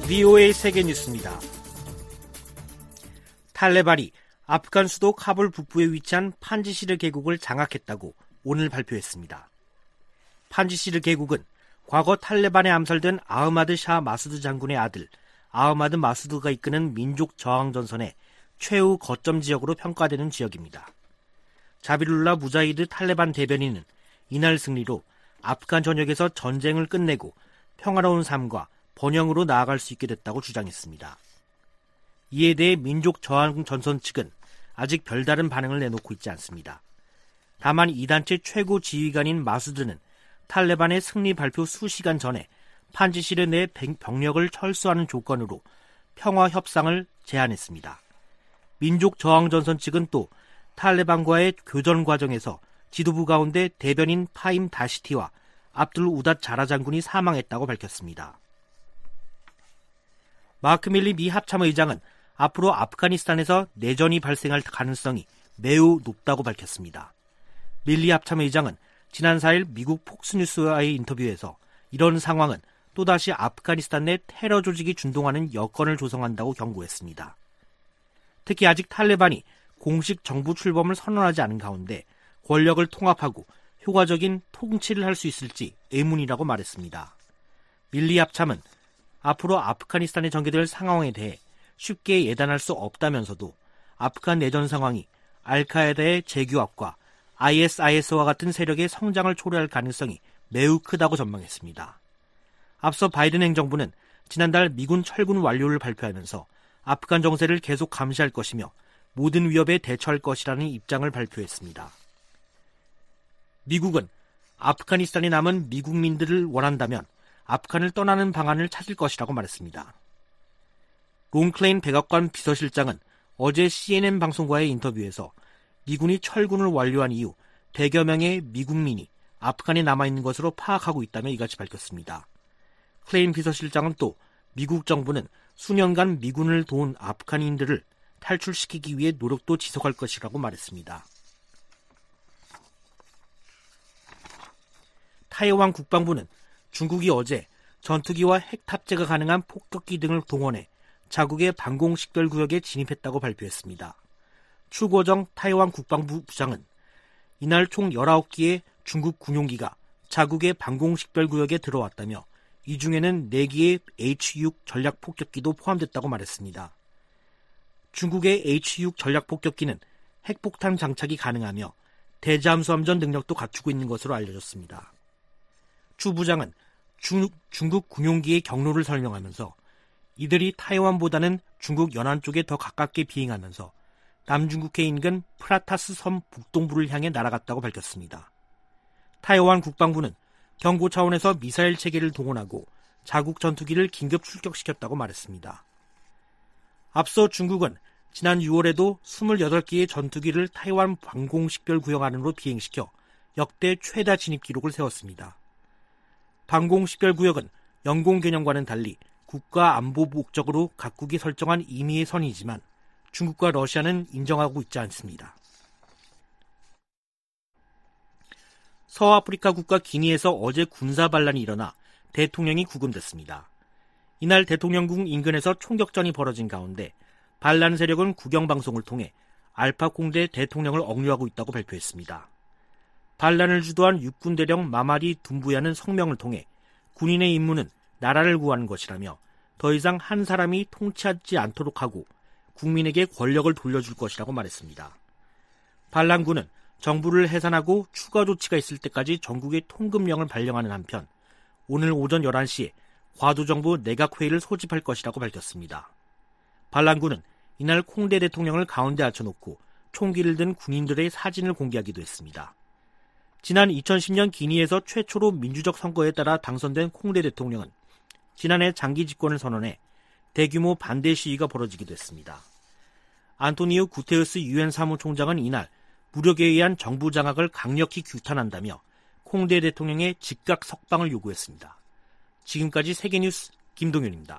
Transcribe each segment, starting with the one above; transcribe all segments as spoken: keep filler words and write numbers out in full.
브이오에이 세계뉴스입니다. 탈레반이 아프간 수도 카불 북부에 위치한 판지시르 계곡을 장악했다고 오늘 발표했습니다. 판지시르 계곡은 과거 탈레반에 암살된 아흐마드 샤 마수드 장군의 아들 아흐마드 마수드가 이끄는 민족 저항 전선의 최후 거점 지역으로 평가되는 지역입니다. 자비룰라 무자히드 탈레반 대변인은 이날 승리로 아프간 전역에서 전쟁을 끝내고 평화로운 삶과 번영으로 나아갈 수 있게 됐다고 주장했습니다. 이에 대해 민족 저항 전선 측은 아직 별다른 반응을 내놓고 있지 않습니다. 다만 이 단체 최고 지휘관인 마수드는 탈레반의 승리 발표 수시간 전에 판지시르 내 병력을 철수하는 조건으로 평화 협상을 제안했습니다. 민족 저항 전선 측은 또 탈레반과의 교전 과정에서 지도부 가운데 대변인 파임 다시티와 압둘 우닷 자라 장군이 사망했다고 밝혔습니다. 마크 밀리 미 합참의장은 앞으로 아프가니스탄에서 내전이 발생할 가능성이 매우 높다고 밝혔습니다. 밀리 합참의장은 지난 사 일 미국 폭스뉴스와의 인터뷰에서 이런 상황은 또다시 아프가니스탄 내 테러 조직이 준동하는 여건을 조성한다고 경고했습니다. 특히 아직 탈레반이 공식 정부 출범을 선언하지 않은 가운데 권력을 통합하고 효과적인 통치를 할 수 있을지 의문이라고 말했습니다. 밀리 합참은 앞으로 아프가니스탄에 전개될 상황에 대해 쉽게 예단할 수 없다면서도 아프간 내전 상황이 알카에다의 재규합과 아이에스아이에스와 같은 세력의 성장을 초래할 가능성이 매우 크다고 전망했습니다. 앞서 바이든 행정부는 지난달 미군 철군 완료를 발표하면서 아프간 정세를 계속 감시할 것이며 모든 위협에 대처할 것이라는 입장을 발표했습니다. 미국은 아프가니스탄에 남은 미국민들을 원한다면 아프간을 떠나는 방안을 찾을 것이라고 말했습니다. 롱클레인 백악관 비서실장은 어제 씨엔엔 방송과의 인터뷰에서 미군이 철군을 완료한 이후 백여 명의 미국민이 아프간에 남아있는 것으로 파악하고 있다며 이같이 밝혔습니다. 클레인 비서실장은 또 미국 정부는 수년간 미군을 도운 아프간인들을 탈출시키기 위해 노력도 지속할 것이라고 말했습니다. 타이완 국방부는 중국이 어제 전투기와 핵 탑재가 가능한 폭격기 등을 동원해 자국의 방공식별 구역에 진입했다고 발표했습니다. 추고정 타이완 국방부 부장은 이날 총 열아홉 기의 중국 군용기가 자국의 방공식별 구역에 들어왔다며 이 중에는 네 기의 에이치 육 전략폭격기도 포함됐다고 말했습니다. 중국의 에이치 육 전략폭격기는 핵폭탄 장착이 가능하며 대잠수함전 능력도 갖추고 있는 것으로 알려졌습니다. 추 부장은 중, 중국 군용기의 경로를 설명하면서 이들이 타이완보다는 중국 연안 쪽에 더 가깝게 비행하면서 남중국해 인근 프라타스 섬 북동부를 향해 날아갔다고 밝혔습니다. 타이완 국방부는 경고 차원에서 미사일 체계를 동원하고 자국 전투기를 긴급 출격시켰다고 말했습니다. 앞서 중국은 지난 유월에도 이십팔 기의 전투기를 타이완 방공식별 구역 안으로 비행시켜 역대 최다 진입 기록을 세웠습니다. 방공식별 구역은 영공 개념과는 달리 국가 안보 목적으로 각국이 설정한 임의의 선이지만 중국과 러시아는 인정하고 있지 않습니다. 서아프리카 국가 기니에서 어제 군사 반란이 일어나 대통령이 구금됐습니다. 이날 대통령궁 인근에서 총격전이 벌어진 가운데 반란 세력은 국영방송을 통해 알파 콩데 대통령을 억류하고 있다고 발표했습니다. 반란을 주도한 육군대령 마마디 둠부야는 성명을 통해 군인의 임무는 나라를 구하는 것이라며 더 이상 한 사람이 통치하지 않도록 하고 국민에게 권력을 돌려줄 것이라고 말했습니다. 반란군은 정부를 해산하고 추가 조치가 있을 때까지 전국에 통금령을 발령하는 한편 오늘 오전 열한 시에 과도정부 내각회의를 소집할 것이라고 밝혔습니다. 반란군은 이날 콩데 대통령을 가운데 앉혀놓고 총기를 든 군인들의 사진을 공개하기도 했습니다. 지난 이천십 년 기니에서 최초로 민주적 선거에 따라 당선된 콩데 대통령은 지난해 장기 집권을 선언해 대규모 반대 시위가 벌어지기도 했습니다. 안토니오 구테르스 유엔 사무총장은 이날 무력에 의한 정부 장악을 강력히 규탄한다며 콩데 대통령의 즉각 석방을 요구했습니다. 지금까지 세계뉴스 김동윤입니다.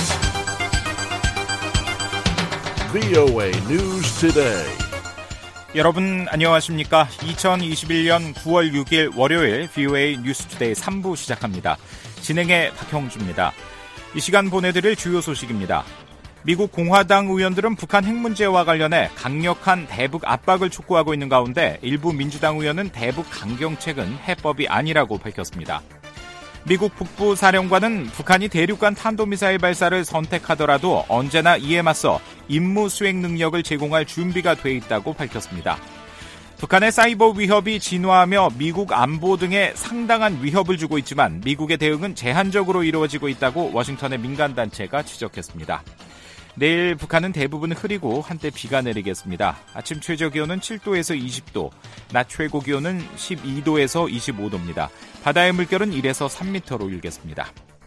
브이오에이 News Today. 여러분 안녕하십니까? 이천이십일년 구월 육일 월요일 브이오에이 뉴스투데이 삼 부 시작합니다. 진행의 박형주입니다. 이 시간 보내드릴 주요 소식입니다. 미국 공화당 의원들은 북한 핵 문제와 관련해 강력한 대북 압박을 촉구하고 있는 가운데 일부 민주당 의원은 대북 강경책은 해법이 아니라고 밝혔습니다. 미국 북부사령관은 북한이 대륙간 탄도미사일 발사를 선택하더라도 언제나 이에 맞서 임무 수행 능력을 제공할 준비가 돼 있다고 밝혔습니다. 북한의 사이버 위협이 진화하며 미국 안보 등에 상당한 위협을 주고 있지만 미국의 대응은 제한적으로 이루어지고 있다고 워싱턴의 민간단체가 지적했습니다. 내일 북한은 대부분 흐리고 한때 비가 내리겠습니다. 아침 최저기온은 칠도에서 이십도, 낮 최고기온은 십이도에서 이십오도입니다. 바다의 물결은 일에서 삼 미터로 일겠습니다.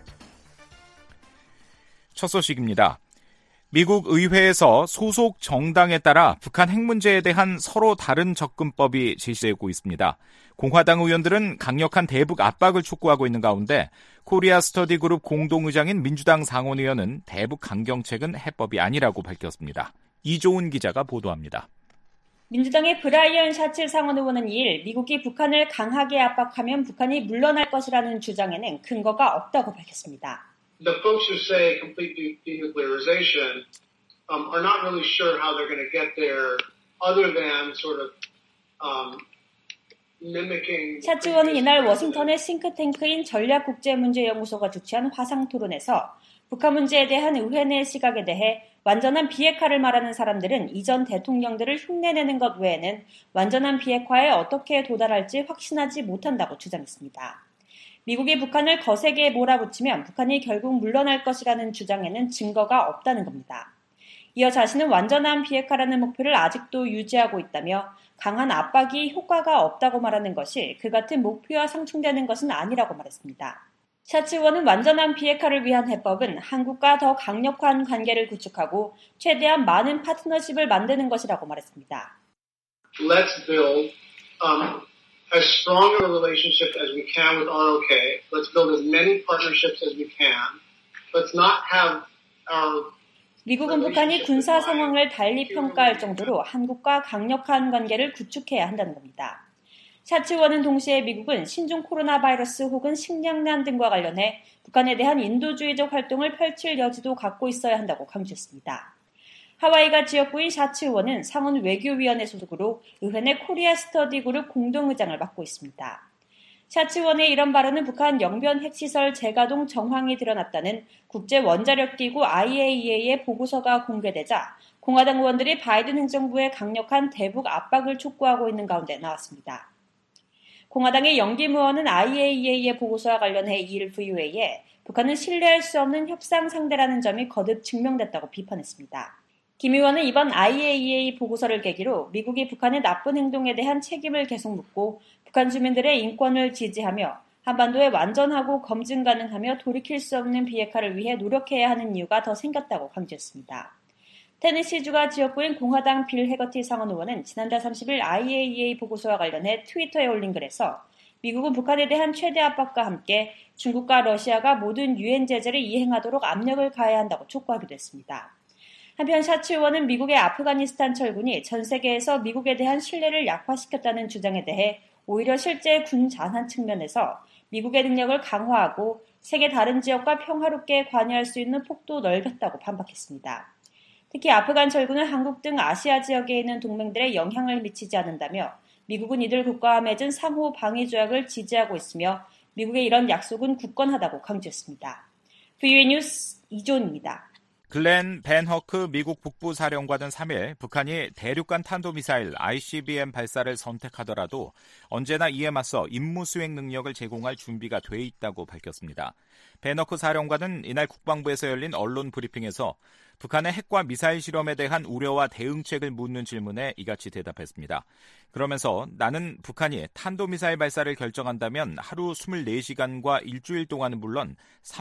첫 소식입니다. 미국 의회에서 소속 정당에 따라 북한 핵 문제에 대한 서로 다른 접근법이 제시되고 있습니다. 공화당 의원들은 강력한 대북 압박을 촉구하고 있는 가운데 코리아 스터디 그룹 공동의장인 민주당 상원의원은 대북 강경책은 해법이 아니라고 밝혔습니다. 이조은 기자가 보도합니다. 민주당의 브라이언 샤츠 상원의원은 이일 미국이 북한을 강하게 압박하면 북한이 물러날 것이라는 주장에는 근거가 없다고 밝혔습니다. The folks who say complete denuclearization um, are not really sure how they're going to get there other than sort of um, mimicking. 샤츠 의원은 이날 워싱턴의 싱크탱크인 전략국제문제연구소가 주최한 화상토론에서 북한 문제에 대한 의회 내 시각에 대해 완전한 비핵화를 말하는 사람들은 이전 대통령들을 흉내내는 것 외에는 완전한 비핵화에 어떻게 도달할지 확신하지 못한다고 주장했습니다. 미국이 북한을 거세게 몰아붙이면 북한이 결국 물러날 것이라는 주장에는 증거가 없다는 겁니다. 이어 자신은 완전한 비핵화라는 목표를 아직도 유지하고 있다며 강한 압박이 효과가 없다고 말하는 것이 그 같은 목표와 상충되는 것은 아니라고 말했습니다. 샤츠 의원은 완전한 비핵화를 위한 해법은 한국과 더 강력한 관계를 구축하고 최대한 많은 파트너십을 만드는 것이라고 말했습니다. Let's build um, as strong a relationship as we can with 알 오 케이. Let's build as many partnerships as we can. Let's not have our 미국은 북한이 군사 상황을 달리 평가할 정도로 한국과 강력한 관계를 구축해야 한다는 겁니다. 샤츠 의원은 동시에 미국은 신종 코로나 바이러스 혹은 식량난 등과 관련해 북한에 대한 인도주의적 활동을 펼칠 여지도 갖고 있어야 한다고 강조했습니다. 하와이가 지역구인 샤츠 의원은 상원 외교위원회 소속으로 의회 내 코리아 스터디 그룹 공동의장을 맡고 있습니다. 샤츠 의원의 이런 발언은 북한 영변 핵시설 재가동 정황이 드러났다는 국제원자력기구 아이에이이에이의 보고서가 공개되자 공화당 의원들이 바이든 행정부의 강력한 대북 압박을 촉구하고 있는 가운데 나왔습니다. 공화당의 영김 의원은 아이에이이에이의 보고서와 관련해 이일 브이오에이에 북한은 신뢰할 수 없는 협상 상대라는 점이 거듭 증명됐다고 비판했습니다. 김 의원은 이번 아이에이이에이 보고서를 계기로 미국이 북한의 나쁜 행동에 대한 책임을 계속 묻고 북한 주민들의 인권을 지지하며 한반도에 완전하고 검증 가능하며 돌이킬 수 없는 비핵화를 위해 노력해야 하는 이유가 더 생겼다고 강조했습니다. 테네시주가 지역구인 공화당 빌 해거티 상원 의원은 지난달 삼십일 아이에이이에이 보고서와 관련해 트위터에 올린 글에서 미국은 북한에 대한 최대 압박과 함께 중국과 러시아가 모든 유엔 제재를 이행하도록 압력을 가해야 한다고 촉구하기도 했습니다. 한편 샤츠 의원은 미국의 아프가니스탄 철군이 전 세계에서 미국에 대한 신뢰를 약화시켰다는 주장에 대해 오히려 실제 군 자산 측면에서 미국의 능력을 강화하고 세계 다른 지역과 평화롭게 관여할 수 있는 폭도 넓혔다고 반박했습니다. 특히 아프간 철군은 한국 등 아시아 지역에 있는 동맹들에 영향을 미치지 않는다며 미국은 이들 국가와 맺은 상호 방위 조약을 지지하고 있으며 미국의 이런 약속은 굳건하다고 강조했습니다. 브이오에이 뉴스 이조은입니다. 글렌 벤 허크 미국 북부사령관은 삼일 북한이 대륙간 탄도미사일 아이씨비엠 발사를 선택하더라도 언제나 이에 맞서 임무 수행 능력을 제공할 준비가 돼 있다고 밝혔습니다. 벤 허크 사령관은 이날 국방부에서 열린 언론 브리핑에서 북한의 핵과 미사일 실험에 대한 우려와 대응책을 묻는 질문에 이같이 대답했습니다. 그러면서 나는 북한이 탄도미사일 발사를 결정한다면 하루 이십사 시간과 일주일 동안은 물론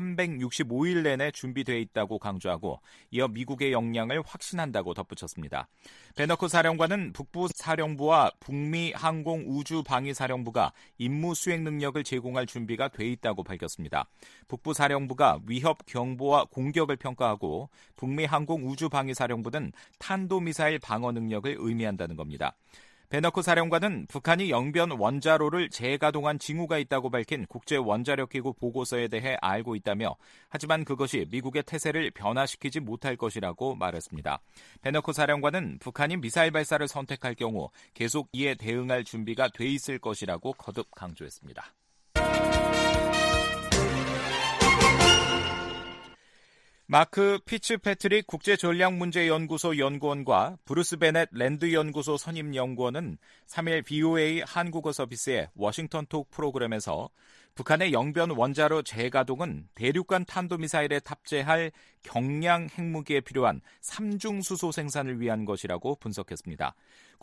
삼백육십오일 내내 준비되어 있다고 강조하고 이어 미국의 역량을 확신한다고 덧붙였습니다. 베너크 사령관은 북부사령부와 북미 항공우주방위사령부가 임무 수행 능력을 제공할 준비가 돼 있다고 밝혔습니다. 북부사령부가 위협 경보와 공격을 평가하고 북미 항공우주방위사령부는 탄도미사일 방어 능력을 의미한다는 겁니다. 베너코 사령관은 북한이 영변 원자로를 재가동한 징후가 있다고 밝힌 국제원자력기구 보고서에 대해 알고 있다며 하지만 그것이 미국의 태세를 변화시키지 못할 것이라고 말했습니다. 베너코 사령관은 북한이 미사일 발사를 선택할 경우 계속 이에 대응할 준비가 돼 있을 것이라고 거듭 강조했습니다. 마크 피츠패트릭 국제전략문제연구소 연구원과 브루스 베넷 랜드연구소 선임연구원은 삼 일 브이오에이 한국어 서비스의 워싱턴 톡 프로그램에서 북한의 영변 원자로 재가동은 대륙간 탄도미사일에 탑재할 경량 핵무기에 필요한 삼중수소 생산을 위한 것이라고 분석했습니다.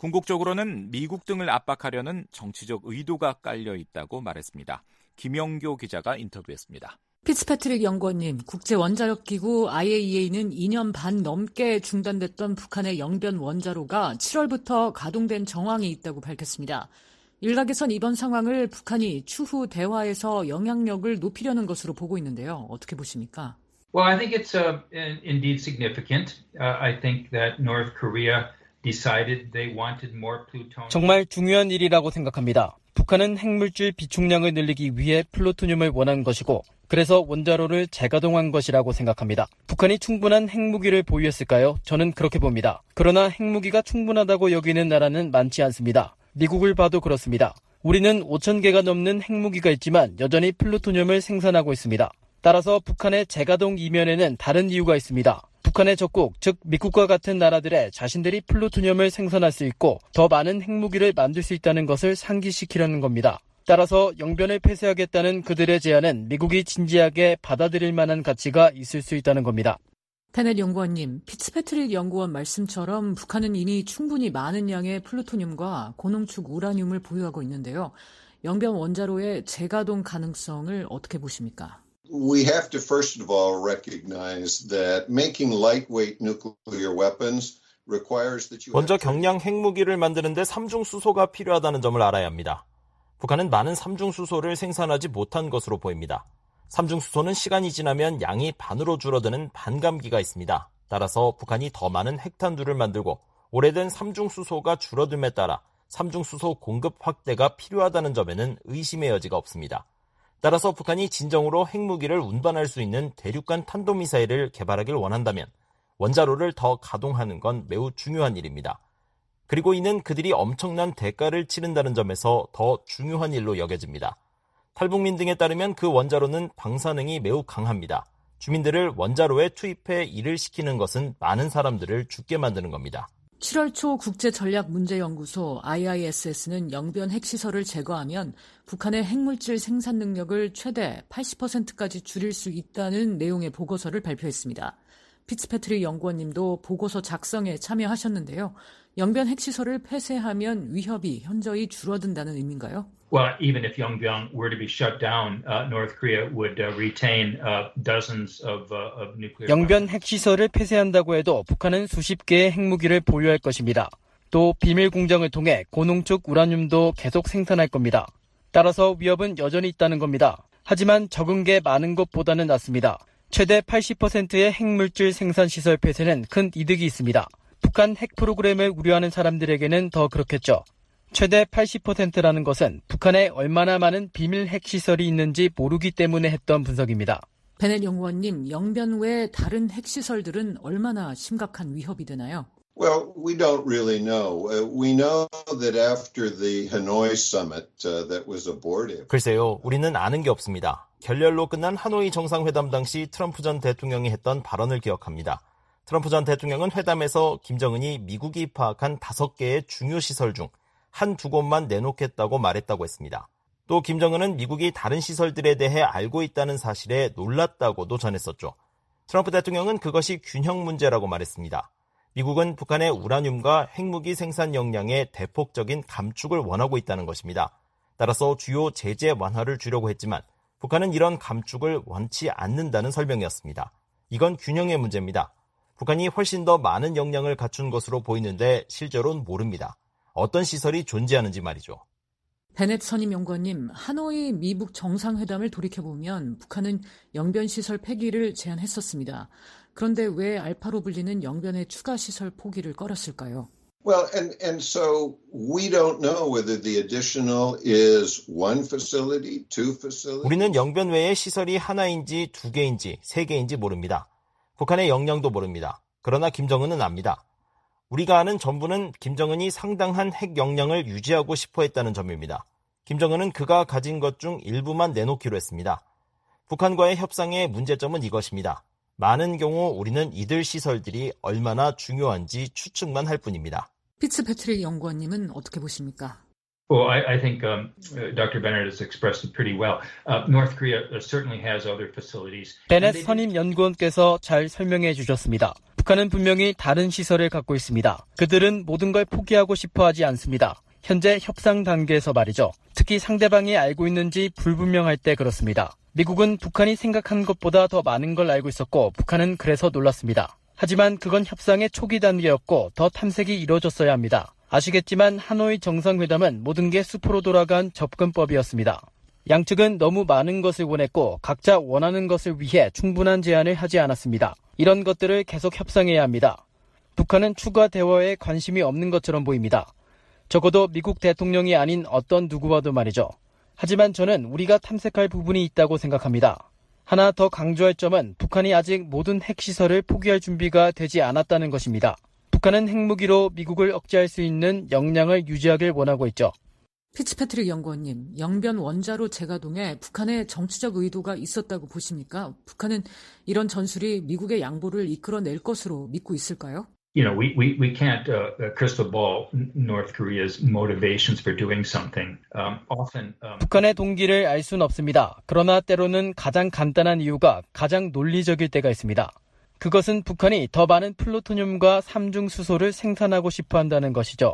궁극적으로는 미국 등을 압박하려는 정치적 의도가 깔려 있다고 말했습니다. 김영교 기자가 인터뷰했습니다. 피츠패트릭 연구원님, 국제원자력기구 아이에이이에이는 이 년 반 넘게 중단됐던 북한의 영변 원자로가 칠월부터 가동된 정황이 있다고 밝혔습니다. 일각에선 이번 상황을 북한이 추후 대화에서 영향력을 높이려는 것으로 보고 있는데요. 어떻게 보십니까? Well, I think it's uh, indeed significant. Uh, I think that North Korea decided they wanted more plutonium. 정말 중요한 일이라고 생각합니다. 북한은 핵물질 비축량을 늘리기 위해 플루토늄을 원한 것이고 그래서 원자로를 재가동한 것이라고 생각합니다. 북한이 충분한 핵무기를 보유했을까요? 저는 그렇게 봅니다. 그러나 핵무기가 충분하다고 여기는 나라는 많지 않습니다. 미국을 봐도 그렇습니다. 우리는 오천 개가 넘는 핵무기가 있지만 여전히 플루토늄을 생산하고 있습니다. 따라서 북한의 재가동 이면에는 다른 이유가 있습니다. 북한의 적국, 즉 미국과 같은 나라들의 자신들이 플루토늄을 생산할 수 있고 더 많은 핵무기를 만들 수 있다는 것을 상기시키려는 겁니다. 따라서 영변을 폐쇄하겠다는 그들의 제안은 미국이 진지하게 받아들일 만한 가치가 있을 수 있다는 겁니다. 베넷 연구원님, 피츠패트릭 연구원 말씀처럼 북한은 이미 충분히 많은 양의 플루토늄과 고농축 우라늄을 보유하고 있는데요. 영변 원자로의 재가동 가능성을 어떻게 보십니까? We have to first of all recognize that making lightweight nuclear weapons requires that you 먼저 경량 핵무기를 만드는데 삼중수소가 필요하다는 점을 알아야 합니다. 북한은 많은 삼중수소를 생산하지 못한 것으로 보입니다. 삼중수소는 시간이 지나면 양이 반으로 줄어드는 반감기가 있습니다. 따라서 북한이 더 많은 핵탄두를 만들고 오래된 삼중수소가 줄어듦에 따라 삼중수소 공급 확대가 필요하다는 점에는 의심의 여지가 없습니다. 따라서 북한이 진정으로 핵무기를 운반할 수 있는 대륙간 탄도미사일을 개발하길 원한다면 원자로를 더 가동하는 건 매우 중요한 일입니다. 그리고 이는 그들이 엄청난 대가를 치른다는 점에서 더 중요한 일로 여겨집니다. 탈북민 등에 따르면 그 원자로는 방사능이 매우 강합니다. 주민들을 원자로에 투입해 일을 시키는 것은 많은 사람들을 죽게 만드는 겁니다. 칠월 초 국제전략문제연구소 아이아이에스에스는 영변 핵시설을 제거하면 북한의 핵물질 생산 능력을 최대 팔십 퍼센트까지 줄일 수 있다는 내용의 보고서를 발표했습니다. 피츠패트릭 연구원님도 보고서 작성에 참여하셨는데요. 영변 핵시설을 폐쇄하면 위협이 현저히 줄어든다는 의미인가요? Well, even if Yongbyon were to be shut down, uh, North Korea would uh, retain uh, dozens of, uh, of nuclear. 영변 핵시설을 폐쇄한다고 해도 북한은 수십 개의 핵무기를 보유할 것입니다. 또 비밀 공장을 통해 고농축 우라늄도 계속 생산할 겁니다. 따라서 위협은 여전히 있다는 겁니다. 하지만 적은 게 많은 것보다는 낫습니다. 최대 팔십 퍼센트의 핵물질 생산 시설 폐쇄는 큰 이득이 있습니다. 북한 핵 프로그램을 우려하는 사람들에게는 더 그렇겠죠. 최대 팔십 퍼센트라는 것은 북한에 얼마나 많은 비밀 핵시설이 있는지 모르기 때문에 했던 분석입니다. 베넷 연구원님, 영변 외 다른 핵시설들은 얼마나 심각한 위협이 되나요? Well, we don't really know. Uh, we know that after the Hanoi summit uh, that was abortive. 글쎄요, 우리는 아는 게 없습니다. 결렬로 끝난 하노이 정상회담 당시 트럼프 전 대통령이 했던 발언을 기억합니다. 트럼프 전 대통령은 회담에서 김정은이 미국이 파악한 다섯 개의 중요 시설 중 한두 곳만 내놓겠다고 말했다고 했습니다. 또 김정은은 미국이 다른 시설들에 대해 알고 있다는 사실에 놀랐다고도 전했었죠. 트럼프 대통령은 그것이 균형 문제라고 말했습니다. 미국은 북한의 우라늄과 핵무기 생산 역량의 대폭적인 감축을 원하고 있다는 것입니다. 따라서 주요 제재 완화를 주려고 했지만 북한은 이런 감축을 원치 않는다는 설명이었습니다. 이건 균형의 문제입니다. 북한이 훨씬 더 많은 역량을 갖춘 것으로 보이는데 실제로는 모릅니다. 어떤 시설이 존재하는지 말이죠. 베넷 선임연구원님, 하노이 미북 정상회담을 돌이켜보면 북한은 영변시설 폐기를 제안했었습니다. 그런데 왜 알파로 불리는 영변의 추가 시설 포기를 꺼렸을까요? Well, and, and so we don't know whether the additional is one facility, two facilities. 우리는 영변 외에 시설이 하나인지 두 개인지 세 개인지 모릅니다. 북한의 역량도 모릅니다. 그러나 김정은은 압니다. 우리가 아는 전부는 김정은이 상당한 핵 역량을 유지하고 싶어 했다는 점입니다. 김정은은 그가 가진 것 중 일부만 내놓기로 했습니다. 북한과의 협상의 문제점은 이것입니다. 많은 경우 우리는 이들 시설들이 얼마나 중요한지 추측만 할 뿐입니다. 피츠패트릭 연구원님은 어떻게 보십니까? Well, I, I think um, Doctor Bennett has expressed it pretty well. Uh, North Korea certainly has other facilities. 베넷 선임 연구원께서 잘 설명해 주셨습니다. 북한은 분명히 다른 시설을 갖고 있습니다. 그들은 모든 걸 포기하고 싶어 하지 않습니다. 현재 협상 단계에서 말이죠. 특히 상대방이 알고 있는지 불분명할 때 그렇습니다. 미국은 북한이 생각한 것보다 더 많은 걸 알고 있었고 북한은 그래서 놀랐습니다. 하지만 그건 협상의 초기 단계였고 더 탐색이 이루어졌어야 합니다. 아시겠지만 하노이 정상회담은 모든 게 수포로 돌아간 접근법이었습니다. 양측은 너무 많은 것을 원했고 각자 원하는 것을 위해 충분한 제안을 하지 않았습니다. 이런 것들을 계속 협상해야 합니다. 북한은 추가 대화에 관심이 없는 것처럼 보입니다. 적어도 미국 대통령이 아닌 어떤 누구와도 말이죠. 하지만 저는 우리가 탐색할 부분이 있다고 생각합니다. 하나 더 강조할 점은 북한이 아직 모든 핵시설을 포기할 준비가 되지 않았다는 것입니다. 북한은 핵무기로 미국을 억제할 수 있는 역량을 유지하길 원하고 있죠. 피츠패트릭 연구원님, 영변 원자로 재가동에 북한의 정치적 의도가 있었다고 보십니까? 북한은 이런 전술이 미국의 양보를 이끌어낼 것으로 믿고 있을까요? You know, we, we, we can't uh, crystal ball North Korea's motivations for doing something. Um, often, um... 북한의 동기를 알 수는 없습니다. 그러나 때로는 가장 간단한 이유가 가장 논리적일 때가 있습니다. 그것은 북한이 더 많은 플루토늄과 삼중 수소를 생산하고 싶어 한다는 것이죠.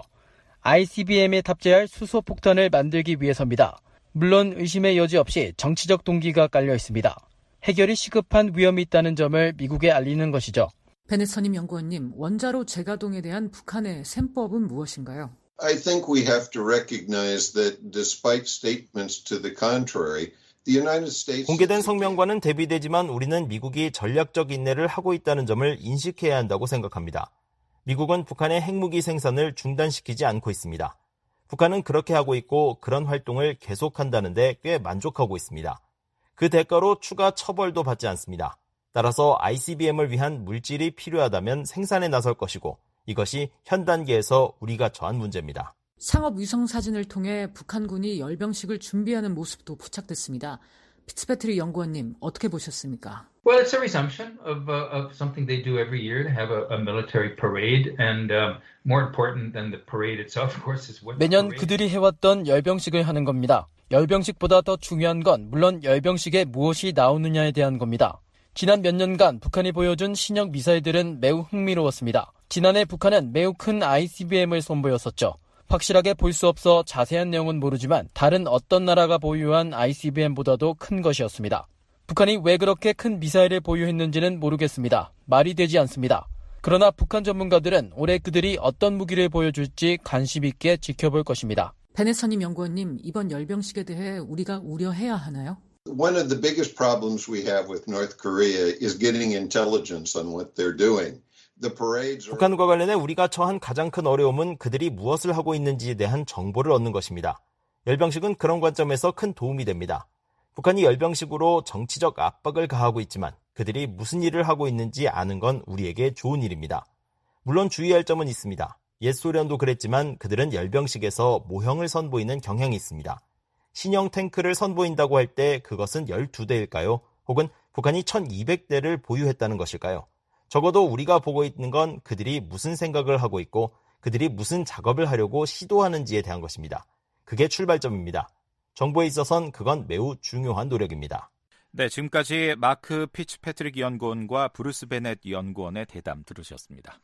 아이씨비엠에 탑재할 수소 폭탄을 만들기 위해서입니다. 물론 의심의 여지 없이 정치적 동기가 깔려 있습니다. 해결이 시급한 위험이 있다는 점을 미국에 알리는 것이죠. 베넷 선임 연구원님, 원자로 재가동에 대한 북한의 셈법은 무엇인가요? I think we have to recognize that despite statements to the contrary, the United States... 공개된 성명과는 대비되지만 우리는 미국이 전략적 인내를 하고 있다는 점을 인식해야 한다고 생각합니다. 미국은 북한의 핵무기 생산을 중단시키지 않고 있습니다. 북한은 그렇게 하고 있고 그런 활동을 계속한다는데 꽤 만족하고 있습니다. 그 대가로 추가 처벌도 받지 않습니다. 따라서 아이씨비엠을 위한 물질이 필요하다면 생산에 나설 것이고 이것이 현 단계에서 우리가 처한 문제입니다. 상업 위성 사진을 통해 북한군이 열병식을 준비하는 모습도 포착됐습니다. 피츠패트릭 연구원님, 어떻게 보셨습니까? Well, it's a resumption of, uh, of something they do every year to have a, a military parade, and um, more important than the parade itself, of course, is what. 매년 그들이 해왔던 열병식을 하는 겁니다. 열병식보다 더 중요한 건 물론 열병식에 무엇이 나오느냐에 대한 겁니다. 지난 몇 년간 북한이 보여준 신형 미사일들은 매우 흥미로웠습니다. 지난해 북한은 매우 큰 아이씨비엠을 선보였었죠. 확실하게 볼 수 없어 자세한 내용은 모르지만 다른 어떤 나라가 보유한 아이씨비엠보다도 큰 것이었습니다. 북한이 왜 그렇게 큰 미사일을 보유했는지는 모르겠습니다. 말이 되지 않습니다. 그러나 북한 전문가들은 올해 그들이 어떤 무기를 보여줄지 관심 있게 지켜볼 것입니다. 베넷 선임 연구원님, 이번 열병식에 대해 우리가 우려해야 하나요? One of the biggest problems we have with North Korea is getting intelligence on what they're doing. The parades are... 북한과 관련해 우리가 처한 가장 큰 어려움은 그들이 무엇을 하고 있는지에 대한 정보를 얻는 것입니다. 열병식은 그런 관점에서 큰 도움이 됩니다. 북한이 열병식으로 정치적 압박을 가하고 있지만 그들이 무슨 일을 하고 있는지 아는 건 우리에게 좋은 일입니다. 물론 주의할 점은 있습니다. 옛 소련도 그랬지만 그들은 열병식에서 모형을 선보이는 경향이 있습니다. 신형 탱크를 선보인다고 할 때 그것은 열두 대일까요? 혹은 북한이 천이백 대를 보유했다는 것일까요? 적어도 우리가 보고 있는 건 그들이 무슨 생각을 하고 있고 그들이 무슨 작업을 하려고 시도하는지에 대한 것입니다. 그게 출발점입니다. 정보에 있어선 그건 매우 중요한 노력입니다. 네, 지금까지 마크 피츠패트릭 연구원과 브루스 베넷 연구원의 대담 들으셨습니다.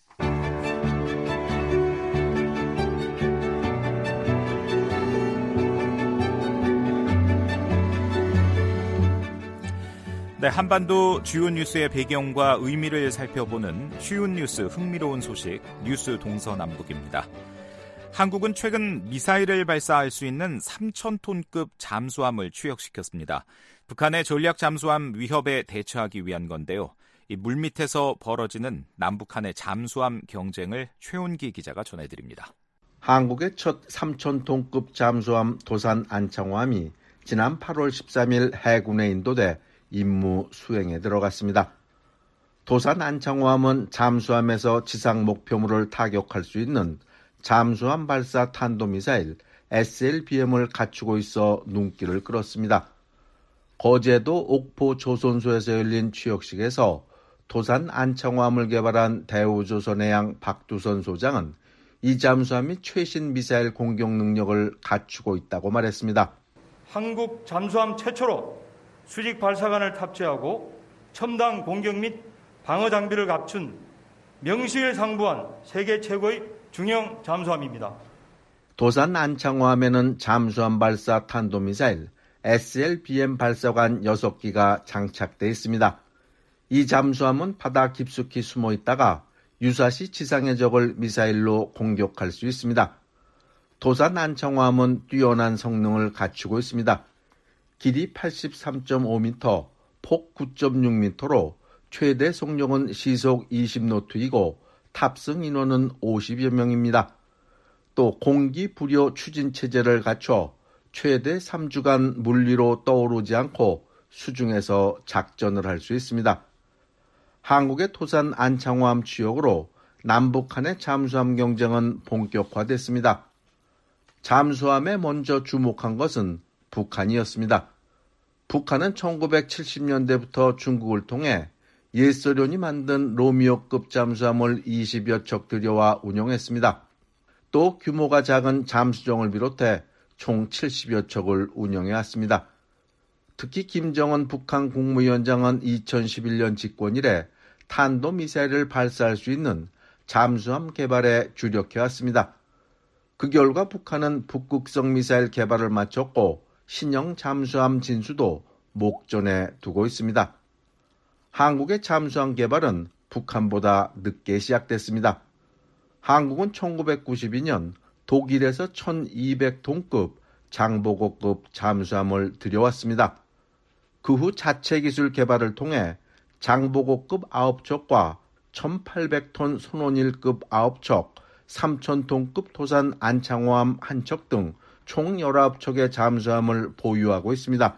네, 한반도 주요 뉴스의 배경과 의미를 살펴보는 쉬운 뉴스, 흥미로운 소식, 뉴스 동서남북입니다. 한국은 최근 미사일을 발사할 수 있는 삼천 톤급 잠수함을 취역시켰습니다. 북한의 전략 잠수함 위협에 대처하기 위한 건데요. 이 물밑에서 벌어지는 남북한의 잠수함 경쟁을 최훈기 기자가 전해드립니다. 한국의 첫 삼천 톤급 잠수함 도산 안창호함이 지난 팔월 십삼일 해군에 인도돼 임무 수행에 들어갔습니다. 도산 안창호함은 잠수함에서 지상 목표물을 타격할 수 있는 잠수함 발사 탄도미사일 에스엘비엠을 갖추고 있어 눈길을 끌었습니다. 거제도 옥포 조선소에서 열린 취역식에서 도산 안창호함을 개발한 대우조선해양 박두선 소장은 이 잠수함이 최신 미사일 공격 능력을 갖추고 있다고 말했습니다. 한국 잠수함 최초로 수직 발사관을 탑재하고 첨단 공격 및 방어 장비를 갖춘 명실상부한 세계 최고의 중형 잠수함입니다. 도산 안창호함에는 잠수함 발사 탄도미사일 에스엘비엠 발사관 여섯 기가 장착돼 있습니다. 이 잠수함은 바다 깊숙이 숨어 있다가 유사시 지상의 적을 미사일로 공격할 수 있습니다. 도산 안창호함은 뛰어난 성능을 갖추고 있습니다. 길이 팔십삼 점 오 미터, 폭 구 점 육 미터로 최대 속력은 시속 이십 노트이고 탑승 인원은 오십여 명입니다. 또 공기 부려 추진 체제를 갖춰 최대 삼 주간 물 위로 떠오르지 않고 수중에서 작전을 할 수 있습니다. 한국의 도산 안창호함 취역으로 남북한의 잠수함 경쟁은 본격화됐습니다. 잠수함에 먼저 주목한 것은 북한이었습니다. 북한은 천구백칠십 년대부터 중국을 통해 옛소련이 만든 로미오급 잠수함을 이십여 척 들여와 운용했습니다. 또 규모가 작은 잠수정을 비롯해 총 칠십여 척을 운영해왔습니다. 특히 김정은 북한 국무위원장은 이천십일 년 집권 이래 탄도미사일을 발사할 수 있는 잠수함 개발에 주력해왔습니다. 그 결과 북한은 북극성 미사일 개발을 마쳤고 신형 잠수함 진수도 목전에 두고 있습니다. 한국의 잠수함 개발은 북한보다 늦게 시작됐습니다. 한국은 천구백구십이 년 독일에서 천이백 톤급 장보고급 잠수함을 들여왔습니다. 그 후 자체 기술 개발을 통해 장보고급 아홉 척과 천팔백 톤 손원일급 아홉 척, 삼천 톤급 도산 안창호함 한 척 등 총 열아홉 척의 잠수함을 보유하고 있습니다.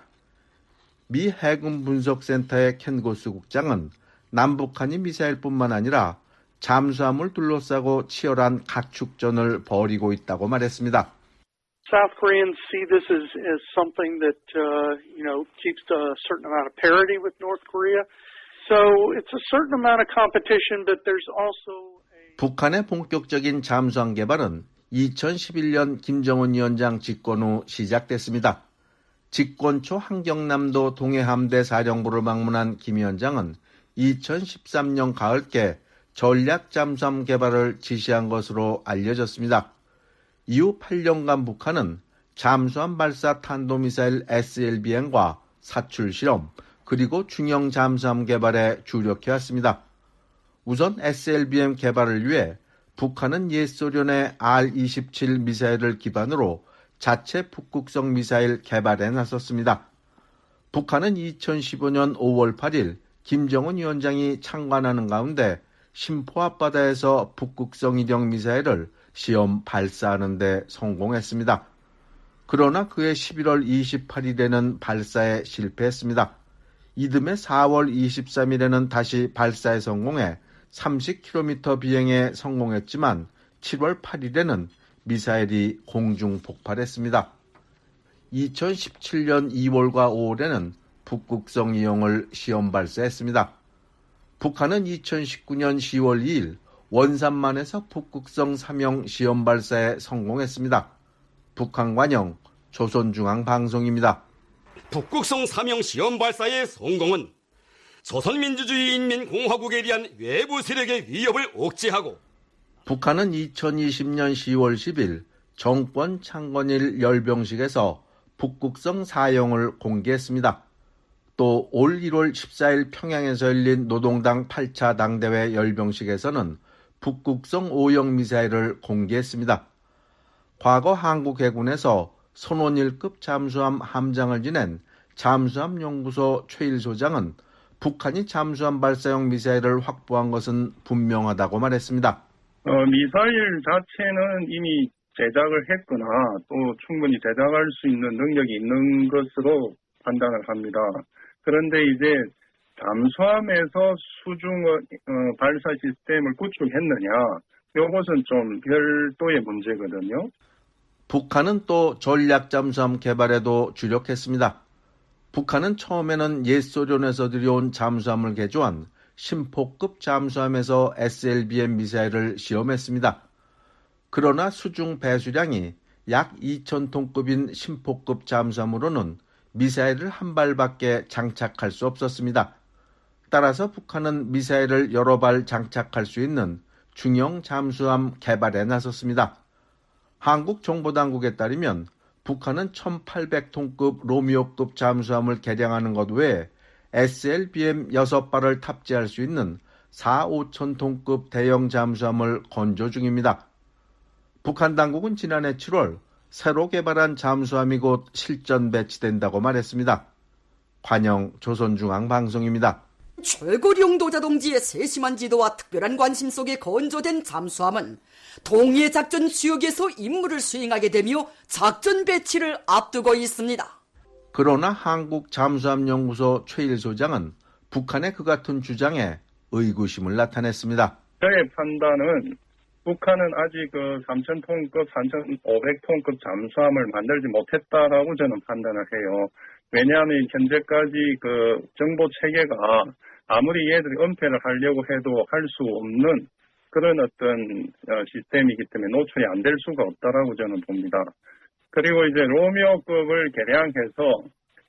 미 해군 분석센터의 켄 고스 국장은 남북한이 미사일뿐만 아니라 잠수함을 둘러싸고 치열한 각축전을 벌이고 있다고 말했습니다. South Koreans see this as, as something that, uh, you know, keeps a certain amount of parity with North Korea. So it's a certain amount of competition, but there's also a... 북한의 본격적인 잠수함 개발은 이천십일 년 김정은 위원장 집권 후 시작됐습니다. 집권 초 한경남도 동해함대 사령부를 방문한 김 위원장은 이천십삼 년 가을께 전략 잠수함 개발을 지시한 것으로 알려졌습니다. 이후 팔 년간 북한은 잠수함 발사 탄도미사일 에스엘비엠과 사출 실험, 그리고 중형 잠수함 개발에 주력해왔습니다. 우선 에스엘비엠 개발을 위해 북한은 옛소련의 알 이십칠 미사일을 기반으로 자체 북극성 미사일 개발에 나섰습니다. 북한은 이천십오 년 오월 팔일 김정은 위원장이 참관하는 가운데 심포 앞바다에서 북극성 일형 미사일을 시험 발사하는 데 성공했습니다. 그러나 그해 십일월 이십팔일에는 발사에 실패했습니다. 이듬해 사월 이십삼일에는 다시 발사에 성공해 삼십 킬로미터 비행에 성공했지만 칠월 팔일에는 미사일이 공중 폭발했습니다. 이천십칠 년 이월과 오월에는 북극성 이형을 시험 발사했습니다. 북한은 이천십구 년 시월 이일 원산만에서 북극성 삼형 시험 발사에 성공했습니다. 북한 관영 조선중앙방송입니다. 북극성 삼형 시험 발사의 성공은 조선민주주의인민공화국에 대한 외부 세력의 위협을 억제하고 북한은 이천이십 년 시월 십일 정권 창건일 열병식에서 북극성 사형을 공개했습니다. 또 올 일월 십사일 평양에서 열린 노동당 팔 차 당대회 열병식에서는 북극성 오형 미사일을 공개했습니다. 과거 한국 해군에서 손원일급 잠수함 함장을 지낸 잠수함연구소 최일 소장은 북한이 잠수함 발사용 미사일을 확보한 것은 분명하다고 말했습니다. 어, 미사일 자체는 이미 제작을 했거나 또 충분히 제작할 수 있는 능력이 있는 것으로 판단을 합니다. 그런데 이제 잠수함에서 수중 어, 발사 시스템을 구축했느냐, 이것은 좀 별도의 문제거든요. 북한은 또 전략 잠수함 개발에도 주력했습니다. 북한은 처음에는 옛 소련에서 들여온 잠수함을 개조한 심포급 잠수함에서 에스엘비엠 미사일을 시험했습니다. 그러나 수중 배수량이 약 이천 톤급인 심포급 잠수함으로는 미사일을 한 발밖에 장착할 수 없었습니다. 따라서 북한은 미사일을 여러 발 장착할 수 있는 중형 잠수함 개발에 나섰습니다. 한국 정보당국에 따르면 북한은 천팔백 톤급 로미오급 잠수함을 개량하는 것 외에 에스엘비엠 여섯 발을 탑재할 수 있는 사, 오천 톤급 대형 잠수함을 건조 중입니다. 북한 당국은 지난해 칠월 새로 개발한 잠수함이 곧 실전 배치된다고 말했습니다. 관영 조선중앙방송입니다. 최고령 도자동지의 세심한 지도와 특별한 관심 속에 건조된 잠수함은 동해 작전 지역에서 임무를 수행하게 되며 작전 배치를 앞두고 있습니다. 그러나 한국잠수함연구소 최일 소장은 북한의 그 같은 주장에 의구심을 나타냈습니다. 저의 판단은 북한은 아직 그 삼천 톤급, 삼천오백 톤급 잠수함을 만들지 못했다라고 저는 판단을 해요. 왜냐하면 현재까지 그 정보 체계가 아무리 얘들이 은폐를 하려고 해도 할 수 없는 그런 어떤 시스템이기 때문에 노출이 안 될 수가 없다라고 저는 봅니다. 그리고 이제 로미오급을 개량해서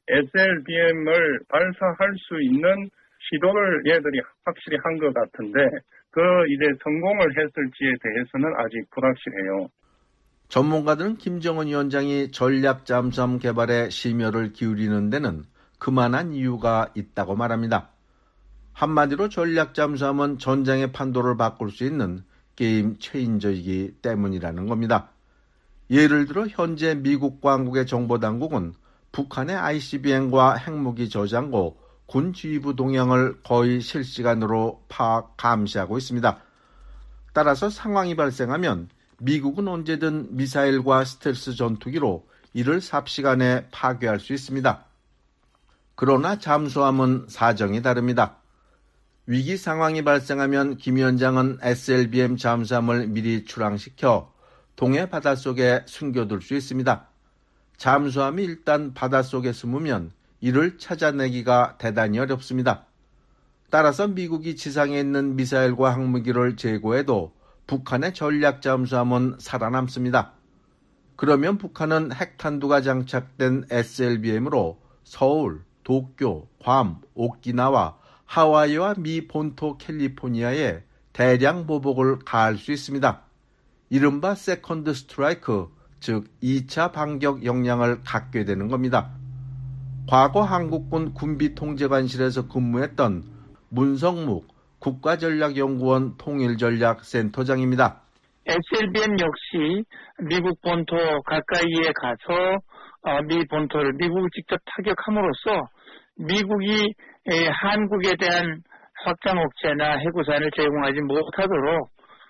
에스엘비엠을 발사할 수 있는 시도를 얘들이 확실히 한 것 같은데 그 이제 성공을 했을지에 대해서는 아직 불확실해요. 전문가들은 김정은 위원장이 전략 잠수함 개발에 심혈을 기울이는 데는 그만한 이유가 있다고 말합니다. 한마디로 전략 잠수함은 전장의 판도를 바꿀 수 있는 게임 체인저이기 때문이라는 겁니다. 예를 들어 현재 미국과 한국의 정보당국은 북한의 아이씨비엠과 핵무기 저장고, 군 지휘부 동향을 거의 실시간으로 파악, 감시하고 있습니다. 따라서 상황이 발생하면 미국은 언제든 미사일과 스텔스 전투기로 이를 삽시간에 파괴할 수 있습니다. 그러나 잠수함은 사정이 다릅니다. 위기 상황이 발생하면 김 위원장은 에스엘비엠 잠수함을 미리 출항시켜 동해 바닷속에 숨겨둘 수 있습니다. 잠수함이 일단 바닷속에 숨으면 이를 찾아내기가 대단히 어렵습니다. 따라서 미국이 지상에 있는 미사일과 항무기를 제거해도 북한의 전략 잠수함은 살아남습니다. 그러면 북한은 핵탄두가 장착된 에스엘비엠으로 서울, 도쿄, 괌, 오키나와 하와이와 미 본토 캘리포니아에 대량 보복을 가할 수 있습니다. 이른바 세컨드 스트라이크, 즉 이 차 반격 역량을 갖게 되는 겁니다. 과거 한국군 군비통제관실에서 근무했던 문성묵 국가전략연구원 통일전략센터장입니다. 에스엘비엠 역시 미국 본토 가까이에 가서 미 본토를 미국을 직접 타격함으로써 미국이 한국에 대한 확장 억제나 해구산을 제공하지 못하도록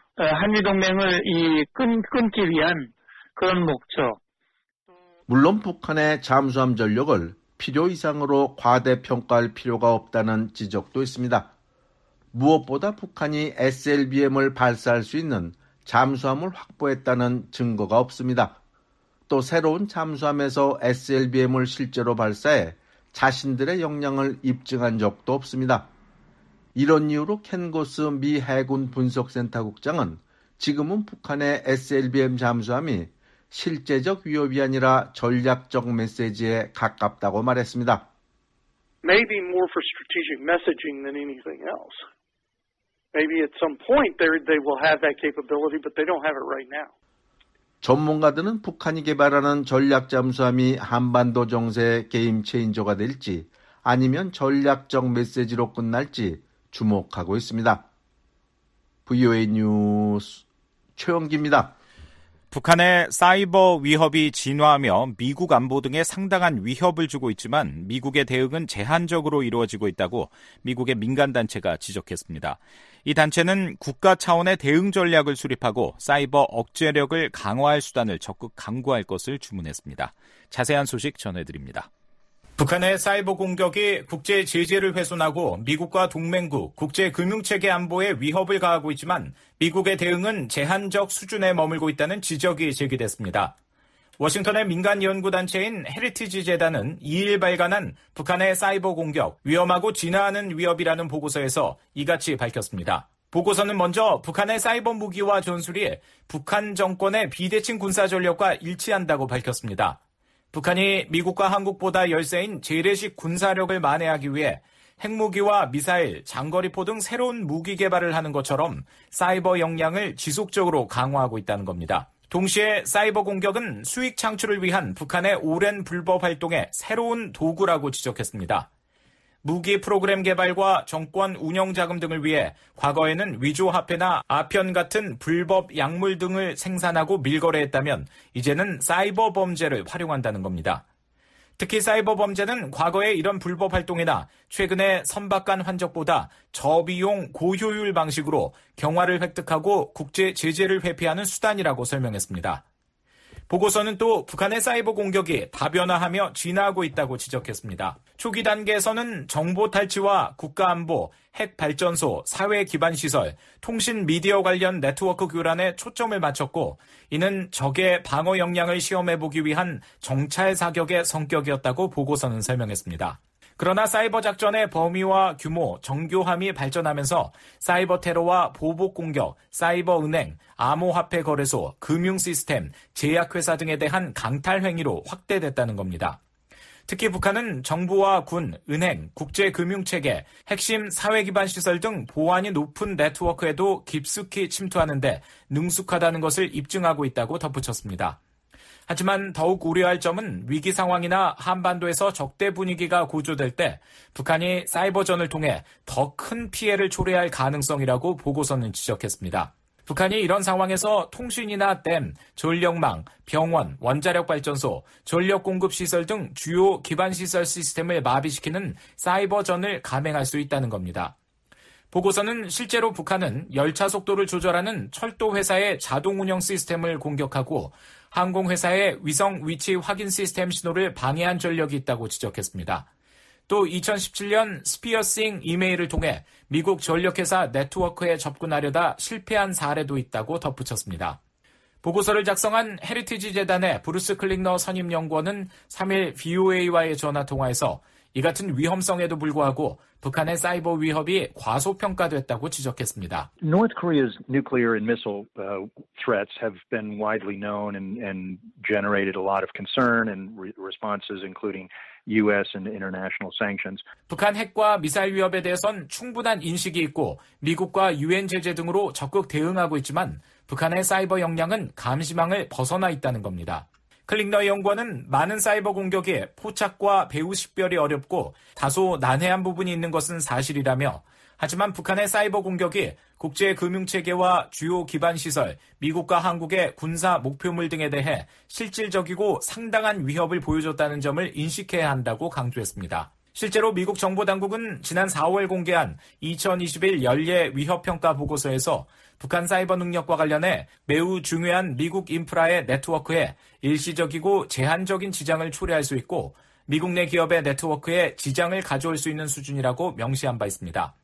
한미동맹을 이 끊, 끊기 위한 그런 목적. 물론 북한의 잠수함 전력을 필요 이상으로 과대평가할 필요가 없다는 지적도 있습니다. 무엇보다 북한이 에스엘비엠을 발사할 수 있는 잠수함을 확보했다는 증거가 없습니다. 또 새로운 잠수함에서 에스엘비엠을 실제로 발사해 자신들의 역량을 입증한 적도 없습니다. 이런 이유로 켄 고스 미 해군 분석센터 국장은 지금은 북한의 에스엘비엠 잠수함이 실제적 위협이 아니라 전략적 메시지에 가깝다고 말했습니다. Maybe more for strategic messaging than anything else. Maybe at some point they they will have that capability, but they don't have it right now. 전문가들은 북한이 개발하는 전략 잠수함이 한반도 정세의 게임 체인저가 될지 아니면 전략적 메시지로 끝날지 주목하고 있습니다. 브이오에이 뉴스 최영기입니다. 북한의 사이버 위협이 진화하며 미국 안보 등에 상당한 위협을 주고 있지만 미국의 대응은 제한적으로 이루어지고 있다고 미국의 민간단체가 지적했습니다. 이 단체는 국가 차원의 대응 전략을 수립하고 사이버 억제력을 강화할 수단을 적극 강구할 것을 주문했습니다. 자세한 소식 전해드립니다. 북한의 사이버 공격이 국제 제재를 훼손하고 미국과 동맹국, 국제 금융체계 안보에 위협을 가하고 있지만 미국의 대응은 제한적 수준에 머물고 있다는 지적이 제기됐습니다. 워싱턴의 민간 연구단체인 헤리티지 재단은 이일 발간한 북한의 사이버 공격, 위험하고 진화하는 위협이라는 보고서에서 이같이 밝혔습니다. 보고서는 먼저 북한의 사이버 무기와 전술이 북한 정권의 비대칭 군사 전력과 일치한다고 밝혔습니다. 북한이 미국과 한국보다 열세인 재래식 군사력을 만회하기 위해 핵무기와 미사일, 장거리포 등 새로운 무기 개발을 하는 것처럼 사이버 역량을 지속적으로 강화하고 있다는 겁니다. 동시에 사이버 공격은 수익 창출을 위한 북한의 오랜 불법 활동의 새로운 도구라고 지적했습니다. 무기 프로그램 개발과 정권 운영 자금 등을 위해 과거에는 위조화폐나 아편 같은 불법 약물 등을 생산하고 밀거래했다면 이제는 사이버 범죄를 활용한다는 겁니다. 특히 사이버 범죄는 과거의 이런 불법 활동이나 최근의 선박간 환적보다 저비용 고효율 방식으로 경화를 획득하고 국제 제재를 회피하는 수단이라고 설명했습니다. 보고서는 또 북한의 사이버 공격이 다변화하며 진화하고 있다고 지적했습니다. 초기 단계에서는 정보 탈취와 국가안보, 핵발전소, 사회 기반 시설, 통신 미디어 관련 네트워크 교란에 초점을 맞췄고 이는 적의 방어 역량을 시험해보기 위한 정찰 사격의 성격이었다고 보고서는 설명했습니다. 그러나 사이버 작전의 범위와 규모, 정교함이 발전하면서 사이버 테러와 보복 공격, 사이버 은행, 암호화폐 거래소, 금융 시스템, 제약회사 등에 대한 강탈 행위로 확대됐다는 겁니다. 특히 북한은 정부와 군, 은행, 국제금융체계, 핵심 사회기반 시설 등 보안이 높은 네트워크에도 깊숙이 침투하는데 능숙하다는 것을 입증하고 있다고 덧붙였습니다. 하지만 더욱 우려할 점은 위기 상황이나 한반도에서 적대 분위기가 고조될 때 북한이 사이버전을 통해 더 큰 피해를 초래할 가능성이라고 보고서는 지적했습니다. 북한이 이런 상황에서 통신이나 댐, 전력망, 병원, 원자력 발전소, 전력 공급 시설 등 주요 기반 시설 시스템을 마비시키는 사이버전을 감행할 수 있다는 겁니다. 보고서는 실제로 북한은 열차 속도를 조절하는 철도 회사의 자동 운영 시스템을 공격하고 항공회사의 위성 위치 확인 시스템 신호를 방해한 전력이 있다고 지적했습니다. 또 이천십칠 년 스피어싱 이메일을 통해 미국 전력회사 네트워크에 접근하려다 실패한 사례도 있다고 덧붙였습니다. 보고서를 작성한 헤리티지 재단의 브루스 클링너 선임연구원은 삼일 브이오에이와의 전화통화에서 이 같은 위험성에도 불구하고 북한의 사이버 위협이 과소평가됐다고 지적했습니다. North Korea's nuclear and missile uh, threats have been widely known and, and generated a lot of concern and re- responses, including U S and international sanctions. 북한 핵과 미사일 위협에 대해선 충분한 인식이 있고 미국과 유엔 제재 등으로 적극 대응하고 있지만 북한의 사이버 역량은 감시망을 벗어나 있다는 겁니다. 클링너 연구원은 많은 사이버 공격에 포착과 배후 식별이 어렵고 다소 난해한 부분이 있는 것은 사실이라며 하지만 북한의 사이버 공격이 국제금융체계와 주요 기반시설, 미국과 한국의 군사 목표물 등에 대해 실질적이고 상당한 위협을 보여줬다는 점을 인식해야 한다고 강조했습니다. 실제로 미국 정보당국은 지난 사월 공개한 이천이십일 연례 위협평가 보고서에서 북한 사이버 능력과 관련해 매우 중요한 미국 인프라의 네트워크에 일시적이고 제한적인 지장을 초래할 수 있고 미국 내 기업의 네트워크에 지장을 가져올 수 있는 수준이라고 명시한 바 있습니다.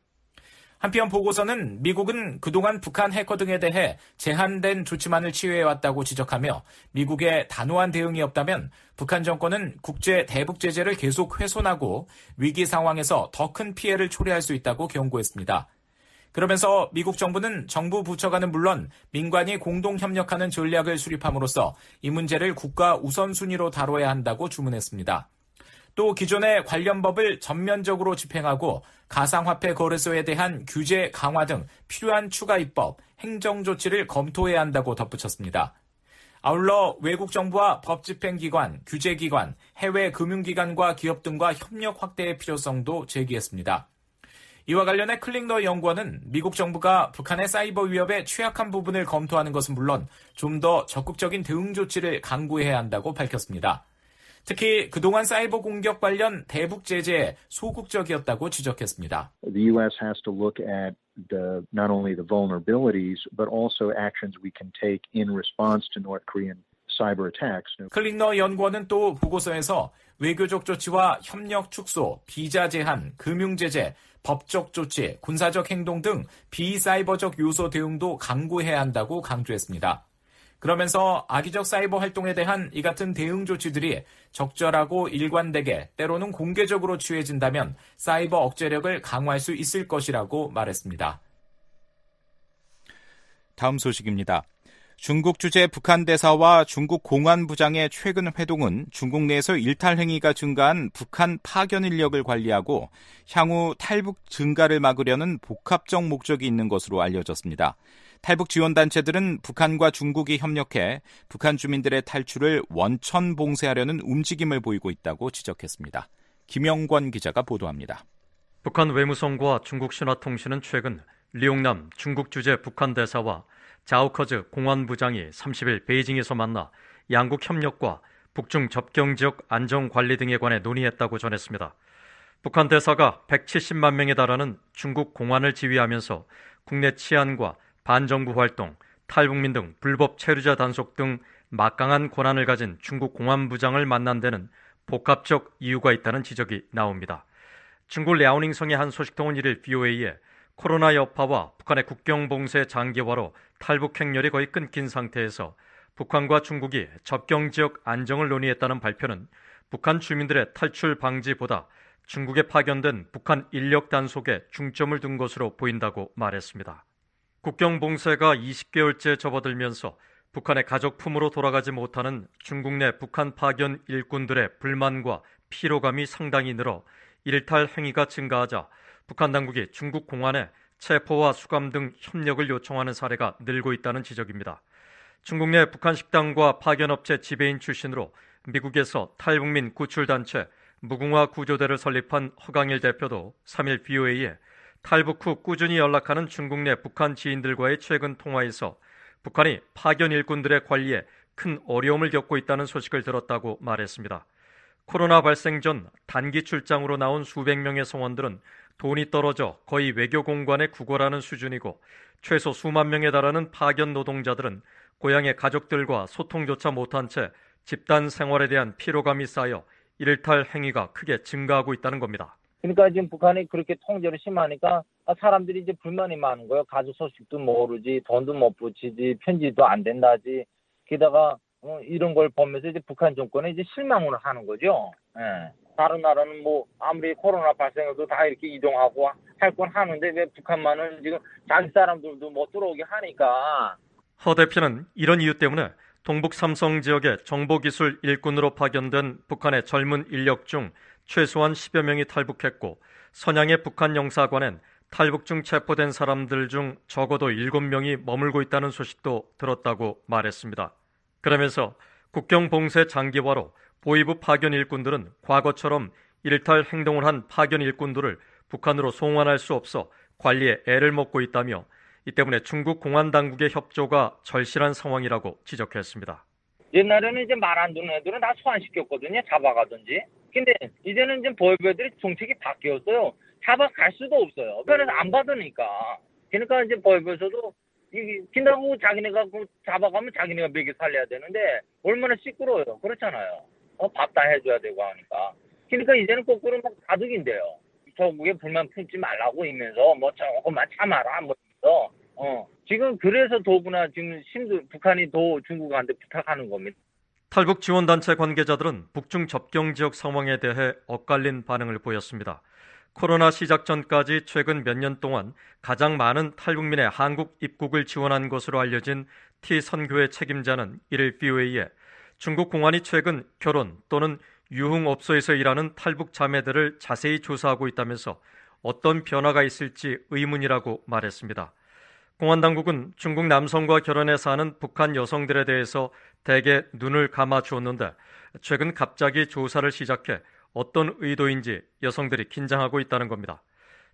한편 보고서는 미국은 그동안 북한 해커 등에 대해 제한된 조치만을 취해왔다고 지적하며 미국의 단호한 대응이 없다면 북한 정권은 국제 대북 제재를 계속 훼손하고 위기 상황에서 더 큰 피해를 초래할 수 있다고 경고했습니다. 그러면서 미국 정부는 정부 부처간은 물론 민관이 공동 협력하는 전략을 수립함으로써 이 문제를 국가 우선순위로 다뤄야 한다고 주문했습니다. 또 기존의 관련 법을 전면적으로 집행하고 가상화폐 거래소에 대한 규제 강화 등 필요한 추가 입법, 행정 조치를 검토해야 한다고 덧붙였습니다. 아울러 외국 정부와 법집행기관, 규제기관, 해외 금융기관과 기업 등과 협력 확대의 필요성도 제기했습니다. 이와 관련해 클링너 연구원은 미국 정부가 북한의 사이버 위협의 취약한 부분을 검토하는 것은 물론 좀 더 적극적인 대응 조치를 강구해야 한다고 밝혔습니다. 특히 그동안 사이버 공격 관련 대북 제재에 소극적이었다고 지적했습니다. The U S has to look at the, not only the vulnerabilities, but also actions we can take in response to North Korean cyber attacks. 클링너 연구원은 또 보고서에서 외교적 조치와 협력 축소, 비자 제한, 금융 제재, 법적 조치, 군사적 행동 등 비사이버적 요소 대응도 강구해야 한다고 강조했습니다. 그러면서 악의적 사이버 활동에 대한 이 같은 대응 조치들이 적절하고 일관되게 때로는 공개적으로 취해진다면 사이버 억제력을 강화할 수 있을 것이라고 말했습니다. 다음 소식입니다. 중국 주재 북한 대사와 중국 공안부장의 최근 회동은 중국 내에서 일탈 행위가 증가한 북한 파견 인력을 관리하고 향후 탈북 증가를 막으려는 복합적 목적이 있는 것으로 알려졌습니다. 탈북 지원단체들은 북한과 중국이 협력해 북한 주민들의 탈출을 원천 봉쇄하려는 움직임을 보이고 있다고 지적했습니다. 김영권 기자가 보도합니다. 북한 외무성과 중국 신화통신은 최근 리용남 중국 주재 북한 대사와 자오커즈 공안부장이 삼십일 베이징에서 만나 양국 협력과 북중 접경 지역 안전관리 등에 관해 논의했다고 전했습니다. 북한 대사가 백칠십만 명에 달하는 중국 공안을 지휘하면서 국내 치안과 반정부 활동, 탈북민 등 불법 체류자 단속 등 막강한 권한을 가진 중국 공안부장을 만난 데는 복합적 이유가 있다는 지적이 나옵니다. 중국 랴오닝성의 한 소식통은 이일 브이오에이에 코로나 여파와 북한의 국경 봉쇄 장기화로 탈북 행렬이 거의 끊긴 상태에서 북한과 중국이 접경 지역 안정을 논의했다는 발표는 북한 주민들의 탈출 방지보다 중국에 파견된 북한 인력 단속에 중점을 둔 것으로 보인다고 말했습니다. 국경 봉쇄가 이십 개월째 접어들면서 북한의 가족품으로 돌아가지 못하는 중국 내 북한 파견 일꾼들의 불만과 피로감이 상당히 늘어 일탈 행위가 증가하자 북한 당국이 중국 공안에 체포와 수감 등 협력을 요청하는 사례가 늘고 있다는 지적입니다. 중국 내 북한 식당과 파견업체 지배인 출신으로 미국에서 탈북민 구출단체 무궁화 구조대를 설립한 허강일 대표도 삼일 브이오에이에 탈북 후 꾸준히 연락하는 중국 내 북한 지인들과의 최근 통화에서 북한이 파견 일꾼들의 관리에 큰 어려움을 겪고 있다는 소식을 들었다고 말했습니다. 코로나 발생 전 단기 출장으로 나온 수백 명의 성원들은 돈이 떨어져 거의 외교 공관에 구걸하는 수준이고 최소 수만 명에 달하는 파견 노동자들은 고향의 가족들과 소통조차 못한 채 집단 생활에 대한 피로감이 쌓여 일탈 행위가 크게 증가하고 있다는 겁니다. 그러니까 지금 북한이 그렇게 통제를 심하니까 사람들이 이제 불만이 많은 거예요. 가족 소식도 모르지, 돈도 못 붙이지, 편지도 안 된다지. 게다가 어, 이런 걸 보면서 이제 북한 정권에 이제 실망을 하는 거죠. 예. 다른 나라는 뭐 아무리 코로나 발생해도 다 이렇게 이동하고 할 건 하는데 왜 북한만은 지금 자기 사람들도 못 들어오게 하니까. 허 대표는 이런 이유 때문에 동북 삼성 지역에 정보기술 일꾼으로 파견된 북한의 젊은 인력 중 최소한 십여 명이 탈북했고 선양의 북한 영사관엔 탈북 중 체포된 사람들 중 적어도 일곱 명이 머물고 있다는 소식도 들었다고 말했습니다. 그러면서 국경 봉쇄 장기화로 보위부 파견 일꾼들은 과거처럼 일탈 행동을 한 파견 일꾼들을 북한으로 송환할 수 없어 관리에 애를 먹고 있다며 이 때문에 중국 공안 당국의 협조가 절실한 상황이라고 지적했습니다. 옛날에는 이제 말 안 듣는 애들은 다 소환시켰거든요. 잡아가든지. 근데 이제는 이제 보위부들이 정책이 바뀌었어요. 잡아갈 수도 없어요. 그래서 안 받으니까. 그러니까 이제 보위부에서도 이게 긴다고 자기네가 잡아가면 자기네가 먹여 살려야 되는데 얼마나 시끄러워요. 그렇잖아요. 어, 밥 다 해줘야 되고 하니까. 그러니까 이제는 거꾸로 막 가득인데요. 저국에 불만 품지 말라고 이면서 뭐 조금만 참아라 뭐 이러면서 어 지금 그래서 더구나 지금 심도 북한이 더 중국한테 부탁하는 겁니다. 탈북 지원단체 관계자들은 북중 접경 지역 상황에 대해 엇갈린 반응을 보였습니다. 코로나 시작 전까지 최근 몇 년 동안 가장 많은 탈북민의 한국 입국을 지원한 것으로 알려진 T 선교회 책임자는 이일 브이오에이에 중국 공안이 최근 결혼 또는 유흥업소에서 일하는 탈북 자매들을 자세히 조사하고 있다면서 어떤 변화가 있을지 의문이라고 말했습니다. 공안 당국은 중국 남성과 결혼해서 하는 북한 여성들에 대해서 대개 눈을 감아 주었는데 최근 갑자기 조사를 시작해 어떤 의도인지 여성들이 긴장하고 있다는 겁니다.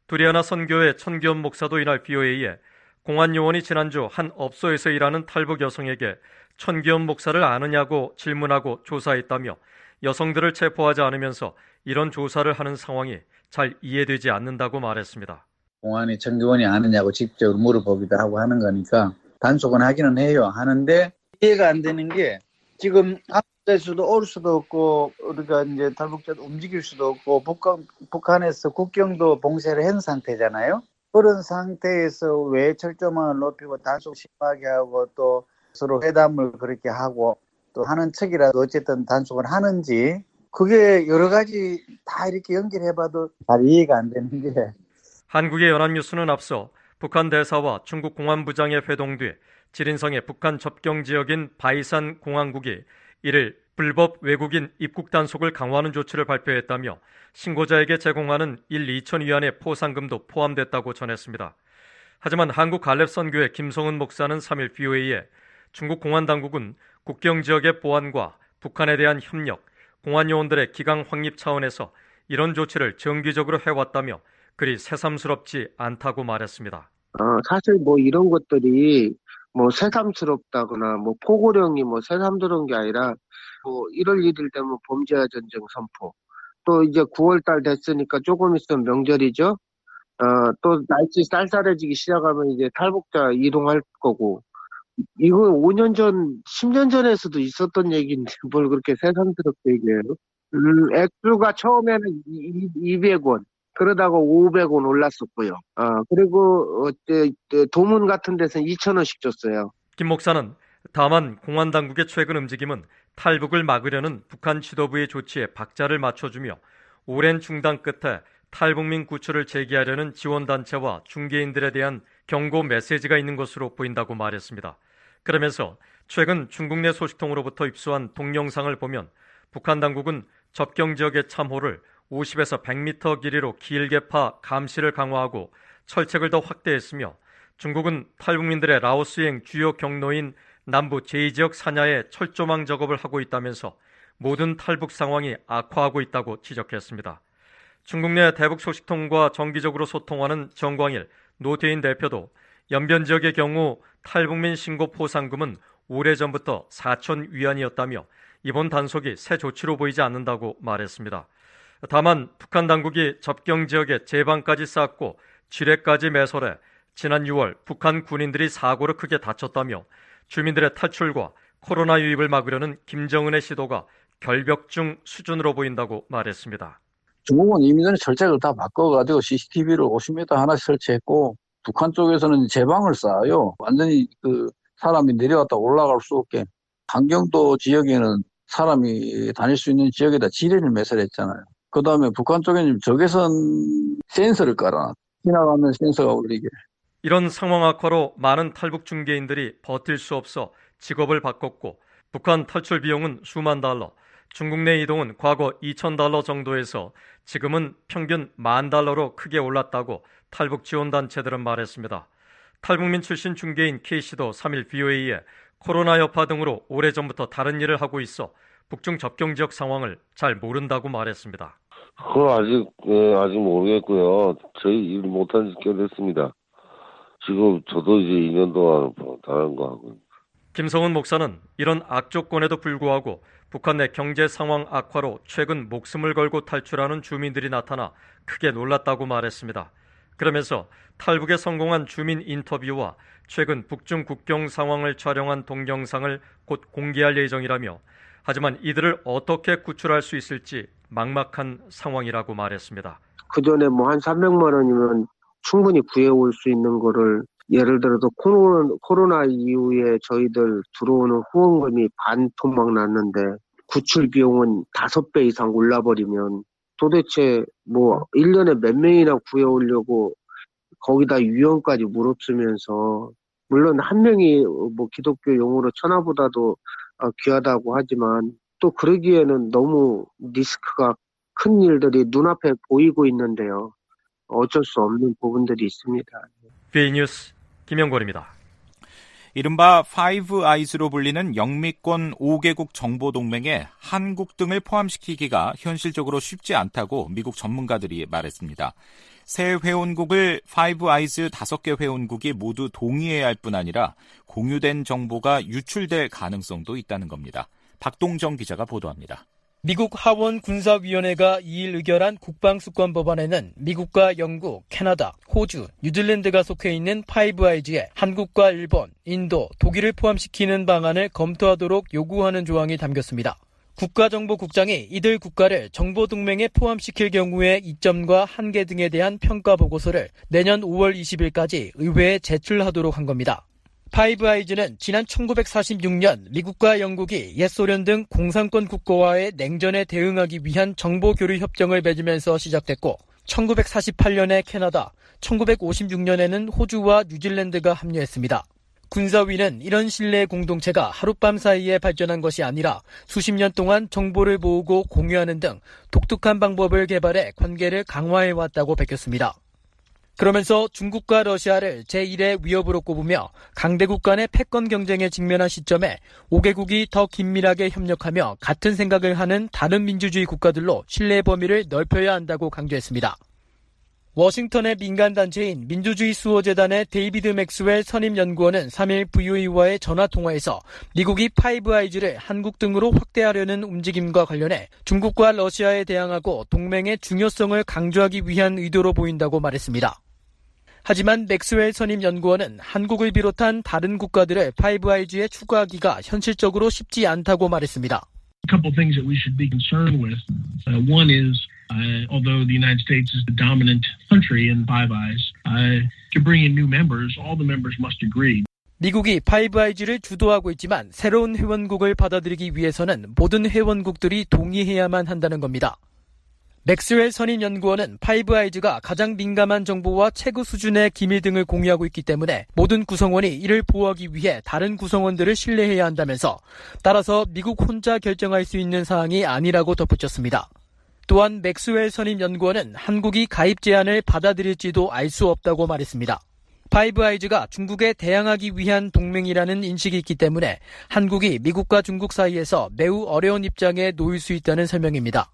두리아나 선교회 천기현 목사도 이날 비오에이에 공안 요원이 지난주 한 업소에서 일하는 탈북 여성에게 천기현 목사를 아느냐고 질문하고 조사했다며 여성들을 체포하지 않으면서 이런 조사를 하는 상황이 잘 이해되지 않는다고 말했습니다. 공안이 천기원이 아느냐고 직접 물어보기도 하고 하는 거니까 단속은 하기는 해요. 하는데 이해가 안 되는 게 지금 될 수도 올 수도 없고 우리가 이제 탈북자도 움직일 수도 없고 북한, 북한에서 국경도 봉쇄를 한 상태잖아요. 그런 상태에서 왜 철조망을 높이고 단속 심하게 하고 또 서로 회담을 그렇게 하고 또 하는 척이라도 어쨌든 단속을 하는지 그게 여러 가지 다 이렇게 연결해봐도 잘 이해가 안 되는 게 한국의 연합뉴스는 앞서 북한 대사와 중국 공안부장의 회동 뒤 지린성의 북한 접경 지역인 바이산 공항국이 이를 불법 외국인 입국 단속을 강화하는 조치를 발표했다며 신고자에게 제공하는 일, 이천 위안의 포상금도 포함됐다고 전했습니다. 하지만 한국갈렙선교회 김성은 목사는 삼 일 비오에이에 중국 공안당국은 국경 지역의 보안과 북한에 대한 협력, 공안요원들의 기강 확립 차원에서 이런 조치를 정기적으로 해왔다며 그리 새삼스럽지 않다고 말했습니다. 어, 사실 뭐 이런 것들이 뭐 새삼스럽다거나 뭐 포고령이 뭐 새삼스러운 게 아니라 뭐 일월 일일 되면 범죄와 전쟁 선포 또 이제 구월달 됐으니까 조금 있으면 명절이죠. 어, 또 날씨 쌀쌀해지기 시작하면 이제 탈북자 이동할 거고 이거 오 년 전, 십 년 전에서도 있었던 얘기인데 뭘 그렇게 새삼스럽게 얘기해요. 음, 액수가 처음에는 이백 원 그러다가 오백 원 올랐었고요. 아, 그리고 어때 도문 같은 데서는 이천 원씩 줬어요. 김 목사는 다만 공안당국의 최근 움직임은 탈북을 막으려는 북한 지도부의 조치에 박자를 맞춰주며 오랜 중단 끝에 탈북민 구출을 재개하려는 지원단체와 중개인들에 대한 경고 메시지가 있는 것으로 보인다고 말했습니다. 그러면서 최근 중국 내 소식통으로부터 입수한 동영상을 보면 북한 당국은 접경 지역의 참호를 오십에서 백 미터 길이로 길게 파 감시를 강화하고 철책을 더 확대했으며 중국은 탈북민들의 라오스행 주요 경로인 남부 제이 지역 산야에 철조망 작업을 하고 있다면서 모든 탈북 상황이 악화하고 있다고 지적했습니다. 중국 내 대북 소식통과 정기적으로 소통하는 정광일 노태인 대표도 연변 지역의 경우 탈북민 신고 포상금은 오래전부터 사천 위안이었다며 이번 단속이 새 조치로 보이지 않는다고 말했습니다. 다만 북한 당국이 접경 지역에 제방까지 쌓고 지뢰까지 매설해 지난 유월 북한 군인들이 사고로 크게 다쳤다며 주민들의 탈출과 코로나 유입을 막으려는 김정은의 시도가 결벽중 수준으로 보인다고 말했습니다. 중국은 이미 전에 철책을 다 바꿔가지고 씨씨티비를 오십 미터 하나씩 설치했고 북한 쪽에서는 제방을 쌓아요. 완전히 그 사람이 내려갔다 올라갈 수 없게. 강경도 지역에는 사람이 다닐 수 있는 지역에다 지뢰를 매설했잖아요. 그 다음에 북한 쪽에는 적외선 센서를 깔아놨. 지나가면 센서가 울리게. 이런 상황 악화로 많은 탈북 중개인들이 버틸 수 없어 직업을 바꿨고 북한 탈출 비용은 수만 달러, 중국 내 이동은 과거 이천 달러 정도에서 지금은 평균 만 달러로 크게 올랐다고 탈북 지원단체들은 말했습니다. 탈북민 출신 중개인 K씨도 삼 일 비오에이에 코로나 여파 등으로 오래전부터 다른 일을 하고 있어 북중 접경 지역 상황을 잘 모른다고 말했습니다. 그건 아직, 예, 아직 모르겠고요. 저희 일 못한 지 꽤 됐습니다. 지금 저도 이제 이 년 동안 다른 거 하고. 김성은 목사는 이런 악조건에도 불구하고 북한 내 경제 상황 악화로 최근 목숨을 걸고 탈출하는 주민들이 나타나 크게 놀랐다고 말했습니다. 그러면서 탈북에 성공한 주민 인터뷰와 최근 북중 국경 상황을 촬영한 동영상을 곧 공개할 예정이라며 하지만 이들을 어떻게 구출할 수 있을지 막막한 상황이라고 말했습니다. 그 전에 뭐 한 삼백만 원이면 충분히 구해올 수 있는 거를 예를 들어서 코로나, 코로나 이후에 저희들 들어오는 후원금이 반 토막 났는데 구출 비용은 다섯 배 이상 올라버리면 도대체 뭐 일 년에 몇 명이나 구해오려고 거기다 위험까지 물어쓰면서 물론 한 명이 뭐 기독교 용어로 천하보다도 귀하다고 하지만 또 그러기에는 너무 리스크가 큰 일들이 눈앞에 보이고 있는데요. 어쩔 수 없는 부분들이 있습니다. 비에이 뉴스 김영권입니다. 이른바 파이브 아이즈로 불리는 영미권 오 개국 정보동맹에 한국 등을 포함시키기가 현실적으로 쉽지 않다고 미국 전문가들이 말했습니다. 새 회원국을 파이브 아이즈 다섯 개 회원국이 모두 동의해야 할 뿐 아니라 공유된 정보가 유출될 가능성도 있다는 겁니다. 박동정 기자가 보도합니다. 미국 하원 군사위원회가 이일 의결한 국방수권 법안에는 미국과 영국, 캐나다, 호주, 뉴질랜드가 속해 있는 파이브 아이즈에 한국과 일본, 인도, 독일을 포함시키는 방안을 검토하도록 요구하는 조항이 담겼습니다. 국가정보국장이 이들 국가를 정보동맹에 포함시킬 경우의 이점과 한계 등에 대한 평가 보고서를 내년 오월 이십일까지 의회에 제출하도록 한 겁니다. 파이브 아이즈는 지난 천구백사십육 년 미국과 영국이 옛소련 등 공산권 국가와의 냉전에 대응하기 위한 정보교류 협정을 맺으면서 시작됐고 천구백사십팔 년에 캐나다, 천구백오십육 년에는 호주와 뉴질랜드가 합류했습니다. 군사위는 이런 신뢰 공동체가 하룻밤 사이에 발전한 것이 아니라 수십 년 동안 정보를 모으고 공유하는 등 독특한 방법을 개발해 관계를 강화해왔다고 밝혔습니다. 그러면서 중국과 러시아를 제일의 위협으로 꼽으며 강대국 간의 패권 경쟁에 직면한 시점에 오 개국이 더 긴밀하게 협력하며 같은 생각을 하는 다른 민주주의 국가들로 신뢰 범위를 넓혀야 한다고 강조했습니다. 워싱턴의 민간단체인 민주주의 수호재단의 데이비드 맥스웰 선임연구원은 삼일 브이오에이와의 전화통화에서 미국이 파이브 아이즈를 한국 등으로 확대하려는 움직임과 관련해 중국과 러시아에 대항하고 동맹의 중요성을 강조하기 위한 의도로 보인다고 말했습니다. 하지만 맥스웰 선임연구원은 한국을 비롯한 다른 국가들을 파이브 아이즈에 추가하기가 현실적으로 쉽지 않다고 말했습니다. A couple of things that we should be concerned with. Uh, one is, uh, although the United States is the dominant country in Five Eyes, uh, to bring in new members, all the members must agree. 미국이 파이브 아이즈를 주도하고 있지만 새로운 회원국을 받아들이기 위해서는 모든 회원국들이 동의해야만 한다는 겁니다. 맥스웰 선임연구원은 파이브 아이즈가 가장 민감한 정보와 최고 수준의 기밀 등을 공유하고 있기 때문에 모든 구성원이 이를 보호하기 위해 다른 구성원들을 신뢰해야 한다면서 따라서 미국 혼자 결정할 수 있는 사항이 아니라고 덧붙였습니다. 또한 맥스웰 선임연구원은 한국이 가입 제안을 받아들일지도 알 수 없다고 말했습니다. 파이브 아이즈가 중국에 대항하기 위한 동맹이라는 인식이 있기 때문에 한국이 미국과 중국 사이에서 매우 어려운 입장에 놓일 수 있다는 설명입니다.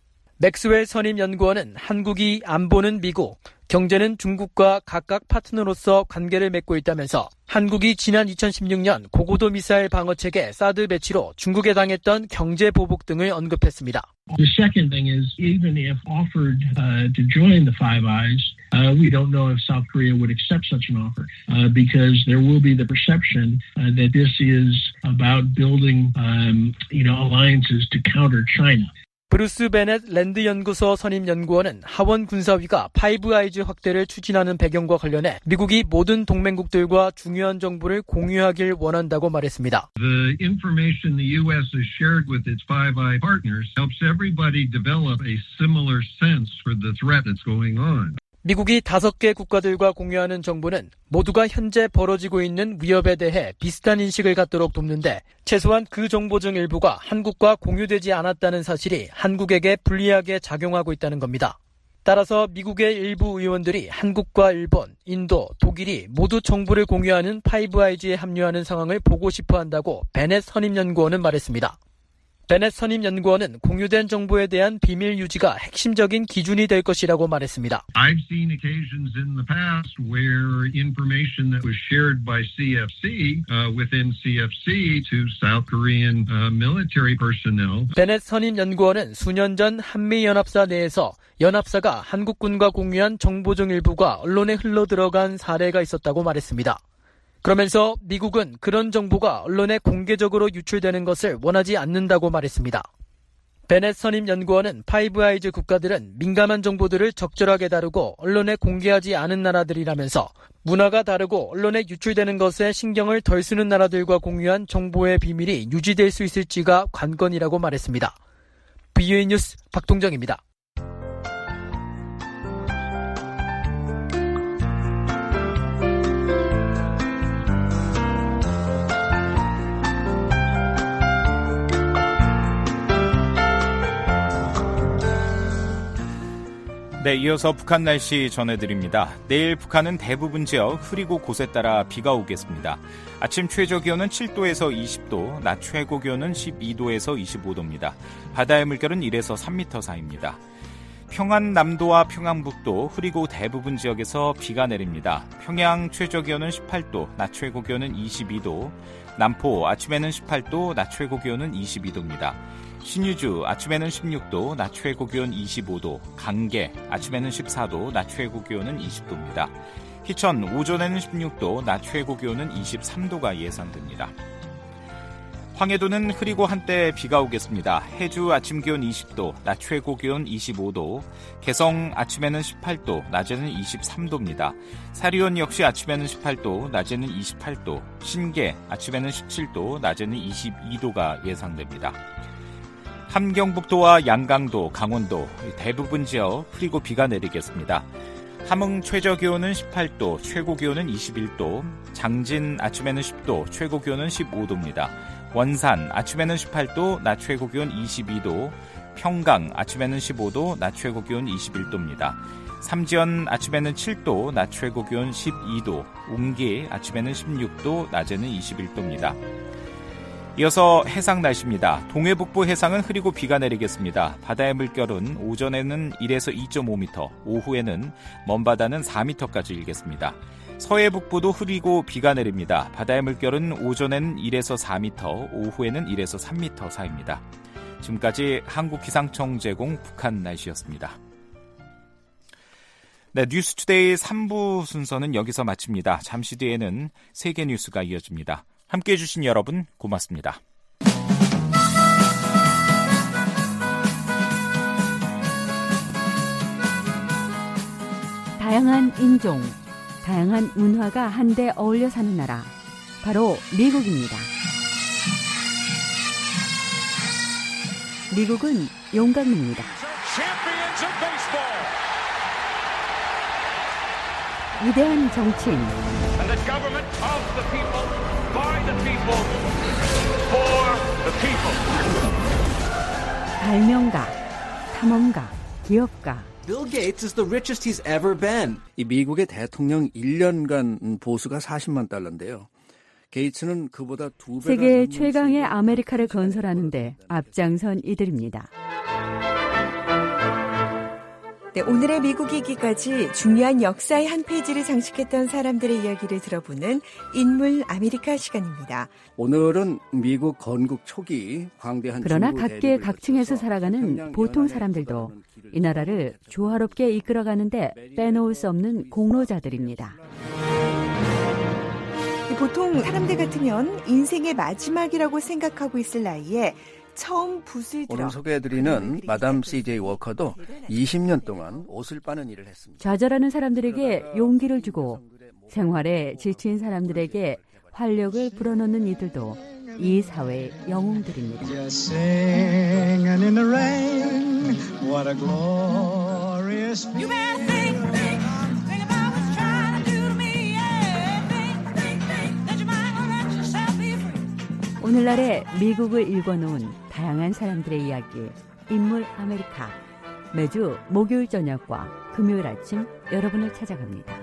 맥스웰 선임연구원은 한국이 안보는 미국, 경제는 중국과 각각 파트너로서 관계를 맺고 있다면서 한국이 지난 이천십육 년 고고도 미사일 방어체계 사드 배치로 중국에 당했던 경제 보복 등을 언급했습니다. The second thing is, even if offered uh, to join the Five Eyes, uh, we don't know if South Korea would accept such an offer uh, because there will be the perception uh, that this is about building, um, you know, alliances to counter China. 브루스 베넷 랜드 연구소 선임 연구원은 하원 군사위가 파이브 아이즈 확대를 추진하는 배경과 관련해 미국이 모든 동맹국들과 중요한 정보를 공유하길 원한다고 말했습니다. The information the U S has shared with its Five Eyes partners helps everybody develop a similar sense for the threat that's going on. 미국이 다섯 개 국가들과 공유하는 정보는 모두가 현재 벌어지고 있는 위협에 대해 비슷한 인식을 갖도록 돕는데 최소한 그 정보 중 일부가 한국과 공유되지 않았다는 사실이 한국에게 불리하게 작용하고 있다는 겁니다. 따라서 미국의 일부 의원들이 한국과 일본, 인도, 독일이 모두 정보를 공유하는 파이브 아이즈에 합류하는 상황을 보고 싶어 한다고 베넷 선임연구원은 말했습니다. 베넷 선임연구원은 공유된 정보에 대한 비밀 유지가 핵심적인 기준이 될 것이라고 말했습니다. I've seen occasions in the past where information that was shared by C F C uh, within C F C to South Korean uh, military personnel. 베넷 선임연구원은 수년 전 한미연합사 내에서 연합사가 한국군과 공유한 정보 중 일부가 언론에 흘러들어간 사례가 있었다고 말했습니다. 그러면서 미국은 그런 정보가 언론에 공개적으로 유출되는 것을 원하지 않는다고 말했습니다. 베넷 선임연구원은 파이브 아이즈 국가들은 민감한 정보들을 적절하게 다루고 언론에 공개하지 않은 나라들이라면서 문화가 다르고 언론에 유출되는 것에 신경을 덜 쓰는 나라들과 공유한 정보의 비밀이 유지될 수 있을지가 관건이라고 말했습니다. 브이오에이 뉴스 박동정입니다. 네, 이어서 북한 날씨 전해드립니다. 내일 북한은 대부분 지역 흐리고 곳에 따라 비가 오겠습니다. 아침 최저 기온은 칠 도에서 이십 도, 낮 최고 기온은 십이 도에서 이십오 도입니다. 바다의 물결은 일에서 삼 미터 사이입니다. 평안남도와 평안북도 흐리고 대부분 지역에서 비가 내립니다. 평양 최저기온은 십팔 도, 낮 최고기온은 이십이 도, 남포 아침에는 십팔 도, 낮 최고기온은 이십이 도입니다. 신유주 아침에는 십육 도, 낮 최고기온 이십오 도, 강계 아침에는 십사 도, 낮 최고기온은 이십 도입니다. 희천 오전에는 십육 도, 낮 최고기온은 이십삼 도가 예상됩니다. 황해도는 흐리고 한때 비가 오겠습니다. 해주 아침 기온 이십 도, 낮 최고 기온 이십오 도, 개성 아침에는 십팔 도, 낮에는 이십삼 도입니다. 사리온 역시 아침에는 십팔 도, 낮에는 이십팔 도, 신계 아침에는 십칠 도, 낮에는 이십이 도가 예상됩니다. 함경북도와 양강도, 강원도 대부분 지역 흐리고 비가 내리겠습니다. 함흥 최저기온은 십팔 도, 최고기온은 이십일 도, 장진 아침에는 십 도, 최고기온은 십오 도입니다. 원산 아침에는 십팔 도, 낮 최고기온 이십이 도, 평강 아침에는 십오 도, 낮 최고기온 이십일 도입니다. 삼지연 아침에는 칠 도, 낮 최고기온 십이 도, 웅기 아침에는 십육 도, 낮에는 이십일 도입니다. 이어서 해상 날씨입니다. 동해북부 해상은 흐리고 비가 내리겠습니다. 바다의 물결은 오전에는 일에서 이 점 오 미터, 오후에는 먼바다는 사 미터까지 일겠습니다. 서해 북부도 흐리고 비가 내립니다. 바다의 물결은 오전에는 일에서 사 미터, 오후에는 일에서 삼 미터 사이입니다. 지금까지 한국기상청 제공 북한 날씨였습니다. 네, 뉴스투데이 삼 부 순서는 여기서 마칩니다. 잠시 뒤에는 세계 뉴스가 이어집니다. 함께해 주신 여러분 고맙습니다. 다양한 인종, 다양한 문화가 한데 어울려 사는 나라, 바로 미국입니다. 미국은 용감입니다. 위대한 정치인, 발명가, 탐험가, 기업가. Bill Gates is the richest he's ever been. 이 미국의 대통령 일 년간 보수가 사십만 달러인데요. 게이츠는 그보다 두 배가 세계 최강의 아메리카를 건설하는데 앞장선 이들입니다. 네, 오늘의 미국 이기까지 중요한 역사의 한 페이지를 장식했던 사람들의 이야기를 들어보는 인물 아메리카 시간입니다. 오늘은 미국 건국 초기 광대한 그러나 각계 각층에서 살아가는 보통 사람들도 이 나라를 조화롭게 이끌어가는데 빼놓을 수 없는 공로자들입니다. 보통 사람들 같으면 인생의 마지막이라고 생각하고 있을 나이에 처음 붓을 들어 오늘 소개해드리는 마담 씨제이 워커도 이십 년 동안 옷을 빠는 일을 했습니다. 좌절하는 사람들에게 용기를 주고 생활에 지친 사람들에게 활력을 불어넣는 이들도 이 사회의 영웅들입니다. 오늘날의 미국을 읽어놓은 다양한 사람들의 이야기, 인물 아메리카. 매주 목요일 저녁과 금요일 아침 여러분을 찾아갑니다.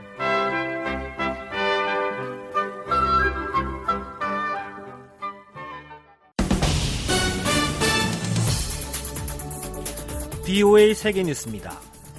비오에이 세계뉴스입니다.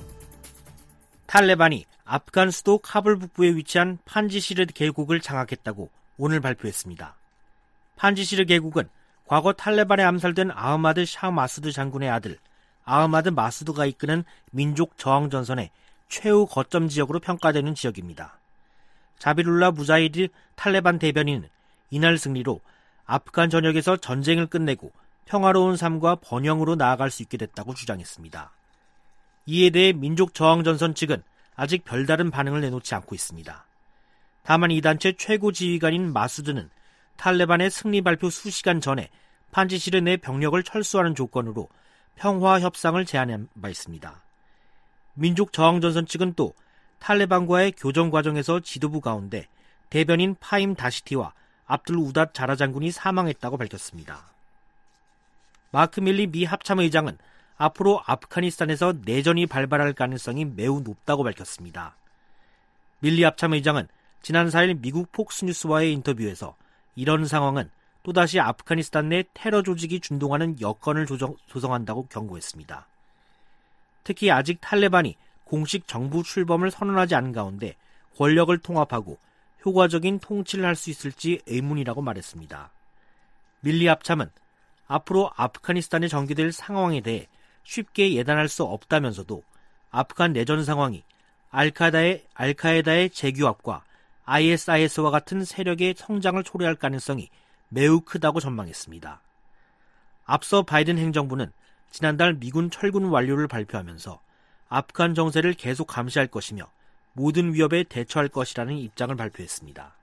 탈레반이 아프간 수도 카불 북부에 위치한 판지시르 계곡을 장악했다고 오늘 발표했습니다. 판지시르 계곡은 과거 탈레반에 암살된 아흐마드 샤 마수드 장군의 아들 아흐마드 마수드가 이끄는 민족 저항 전선의 최후 거점 지역으로 평가되는 지역입니다. 자비룰라 무자히드 탈레반 대변인은 이날 승리로 아프간 전역에서 전쟁을 끝내고 평화로운 삶과 번영으로 나아갈 수 있게 됐다고 주장했습니다. 이에 대해 민족 저항 전선 측은 아직 별다른 반응을 내놓지 않고 있습니다. 다만 이 단체 최고 지휘관인 마수드는 탈레반의 승리 발표 수시간 전에 판지시르 내 병력을 철수하는 조건으로 평화 협상을 제안한 바 있습니다. 민족 저항 전선 측은 또 탈레반과의 교정 과정에서 지도부 가운데 대변인 파임 다시티와 압둘 우닷 자라 장군이 사망했다고 밝혔습니다. 마크 밀리 미 합참의장은 앞으로 아프가니스탄에서 내전이 발발할 가능성이 매우 높다고 밝혔습니다. 밀리 합참의장은 지난 사 일 미국 폭스뉴스와의 인터뷰에서 이런 상황은 또다시 아프가니스탄 내 테러 조직이 준동하는 여건을 조정, 조성한다고 경고했습니다. 특히 아직 탈레반이 공식 정부 출범을 선언하지 않은 가운데 권력을 통합하고 효과적인 통치를 할 수 있을지 의문이라고 말했습니다. 밀리 압참은 앞으로 아프가니스탄에 전개될 상황에 대해 쉽게 예단할 수 없다면서도 아프간 내전 상황이 알카에다의, 알카에다의 재규합과 아이에스아이에스와 같은 세력의 성장을 초래할 가능성이 매우 크다고 전망했습니다. 앞서 바이든 행정부는 지난달 미군 철군 완료를 발표하면서 아프간 정세를 계속 감시할 것이며 모든 위협에 대처할 것이라는 입장을 발표했습니다.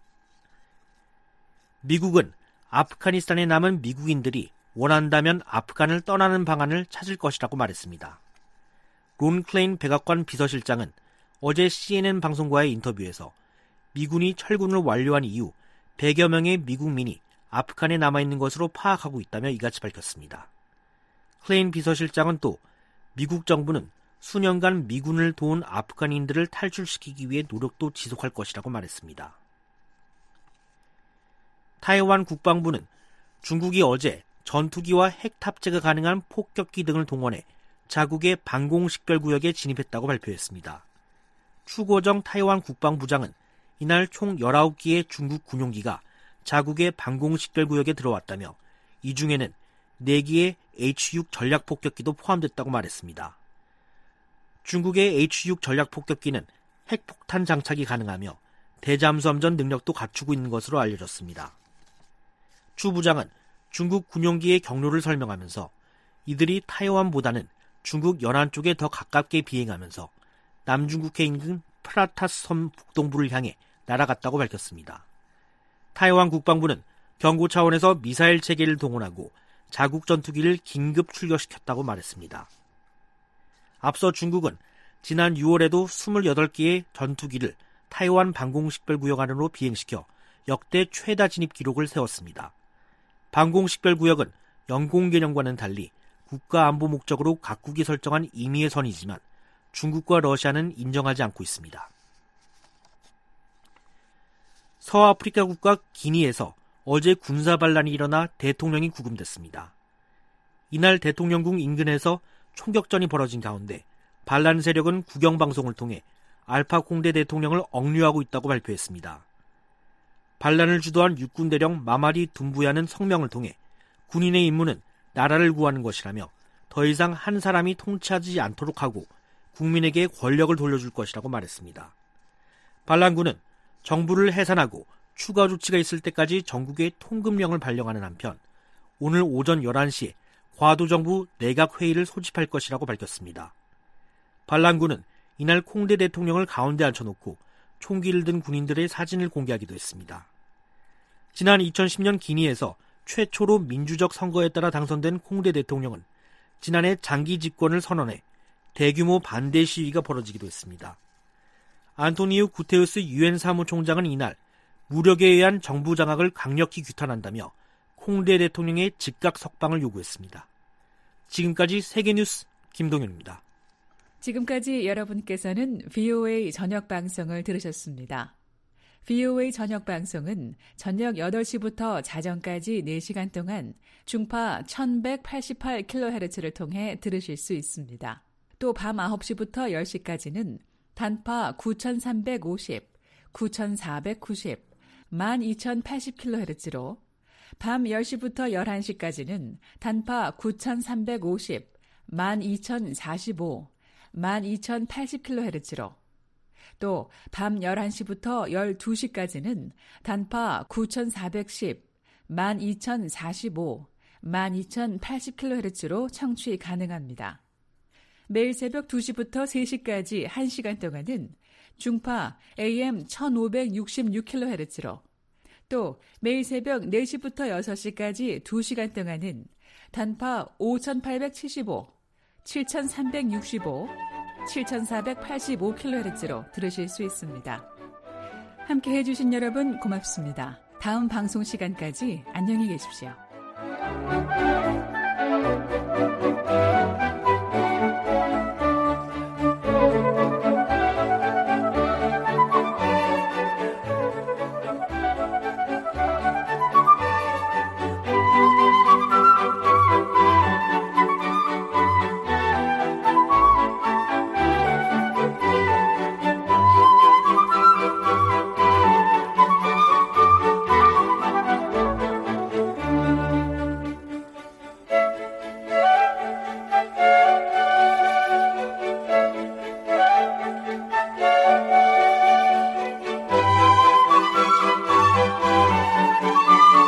미국은 아프가니스탄에 남은 미국인들이 원한다면 아프간을 떠나는 방안을 찾을 것이라고 말했습니다. 론 클레인 백악관 비서실장은 어제 씨엔엔 방송과의 인터뷰에서 미군이 철군을 완료한 이후 백여 명의 미국민이 아프간에 남아있는 것으로 파악하고 있다며 이같이 밝혔습니다. 클레인 비서실장은 또 미국 정부는 수년간 미군을 도운 아프간인들을 탈출시키기 위해 노력도 지속할 것이라고 말했습니다. 타이완 국방부는 중국이 어제 전투기와 핵 탑재가 가능한 폭격기 등을 동원해 자국의 방공식별구역에 진입했다고 발표했습니다. 추고정 타이완 국방부장은 이날 총 열아홉 기의 중국 군용기가 자국의 방공식별구역에 들어왔다며 이 중에는 네 기의 에이치 육 전략폭격기도 포함됐다고 말했습니다. 중국의 에이치 육 전략폭격기는 핵폭탄 장착이 가능하며 대잠수함전 능력도 갖추고 있는 것으로 알려졌습니다. 추 부장은 중국 군용기의 경로를 설명하면서 이들이 타이완보다는 중국 연안 쪽에 더 가깝게 비행하면서 남중국해 인근 프라타스 섬 북동부를 향해 날아갔다고 밝혔습니다. 타이완 국방부는 경고 차원에서 미사일 체계를 동원하고 자국 전투기를 긴급 출격시켰다고 말했습니다. 앞서 중국은 지난 유월에도 이십팔 기의 전투기를 타이완 방공식별구역 안으로 비행시켜 역대 최다 진입 기록을 세웠습니다. 방공식별구역은 영공 개념과는 달리 국가안보 목적으로 각국이 설정한 임의의 선이지만 중국과 러시아는 인정하지 않고 있습니다. 서아프리카 국가 기니에서 어제 군사반란이 일어나 대통령이 구금됐습니다. 이날 대통령궁 인근에서 총격전이 벌어진 가운데 반란 세력은 국영방송을 통해 알파 콩데 대통령을 억류하고 있다고 발표했습니다. 반란을 주도한 육군대령 마마디 둠부야는 성명을 통해 군인의 임무는 나라를 구하는 것이라며 더 이상 한 사람이 통치하지 않도록 하고 국민에게 권력을 돌려줄 것이라고 말했습니다. 반란군은 정부를 해산하고 추가 조치가 있을 때까지 전국에 통금령을 발령하는 한편 오늘 오전 열한 시에 과도정부 내각회의를 소집할 것이라고 밝혔습니다. 반란군은 이날 콩데 대통령을 가운데 앉혀놓고 총기를 든 군인들의 사진을 공개하기도 했습니다. 지난 이천십 년 기니에서 최초로 민주적 선거에 따라 당선된 콩데 대통령은 지난해 장기 집권을 선언해 대규모 반대 시위가 벌어지기도 했습니다. 안토니우 구테우스 유엔 사무총장은 이날 무력에 의한 정부 장악을 강력히 규탄한다며 콩데 대통령의 즉각 석방을 요구했습니다. 지금까지 세계뉴스 김동현입니다. 지금까지 여러분께서는 브이오에이 저녁 방송을 들으셨습니다. 브이오에이 저녁 방송은 저녁 여덟 시부터 자정까지 네 시간 동안 중파 천백팔십팔 킬로헤르츠를 통해 들으실 수 있습니다. 또 밤 아홉 시부터 열 시까지는 단파 구천삼백오십, 구천사백구십, 만 이천팔십 킬로헤르츠로 밤 열 시부터 열한 시까지는 단파 구천삼백오십, 만 이천사십오, 만 이천팔십 킬로헤르츠로 또 밤 열한 시부터 열두 시까지는 단파 구천사백십, 만 이천사십오, 만 이천팔십 킬로헤르츠로 청취 가능합니다. 매일 새벽 두 시부터 세 시까지 한 시간 동안은 중파 에이엠 천오백육십육 킬로헤르츠로 또 매일 새벽 네 시부터 여섯 시까지 두 시간 동안은 단파 오천팔백칠십오, 칠천삼백육십오, 칠천사백팔십오 킬로헤르츠로 들으실 수 있습니다. 함께 해주신 여러분 고맙습니다. 다음 방송 시간까지 안녕히 계십시오.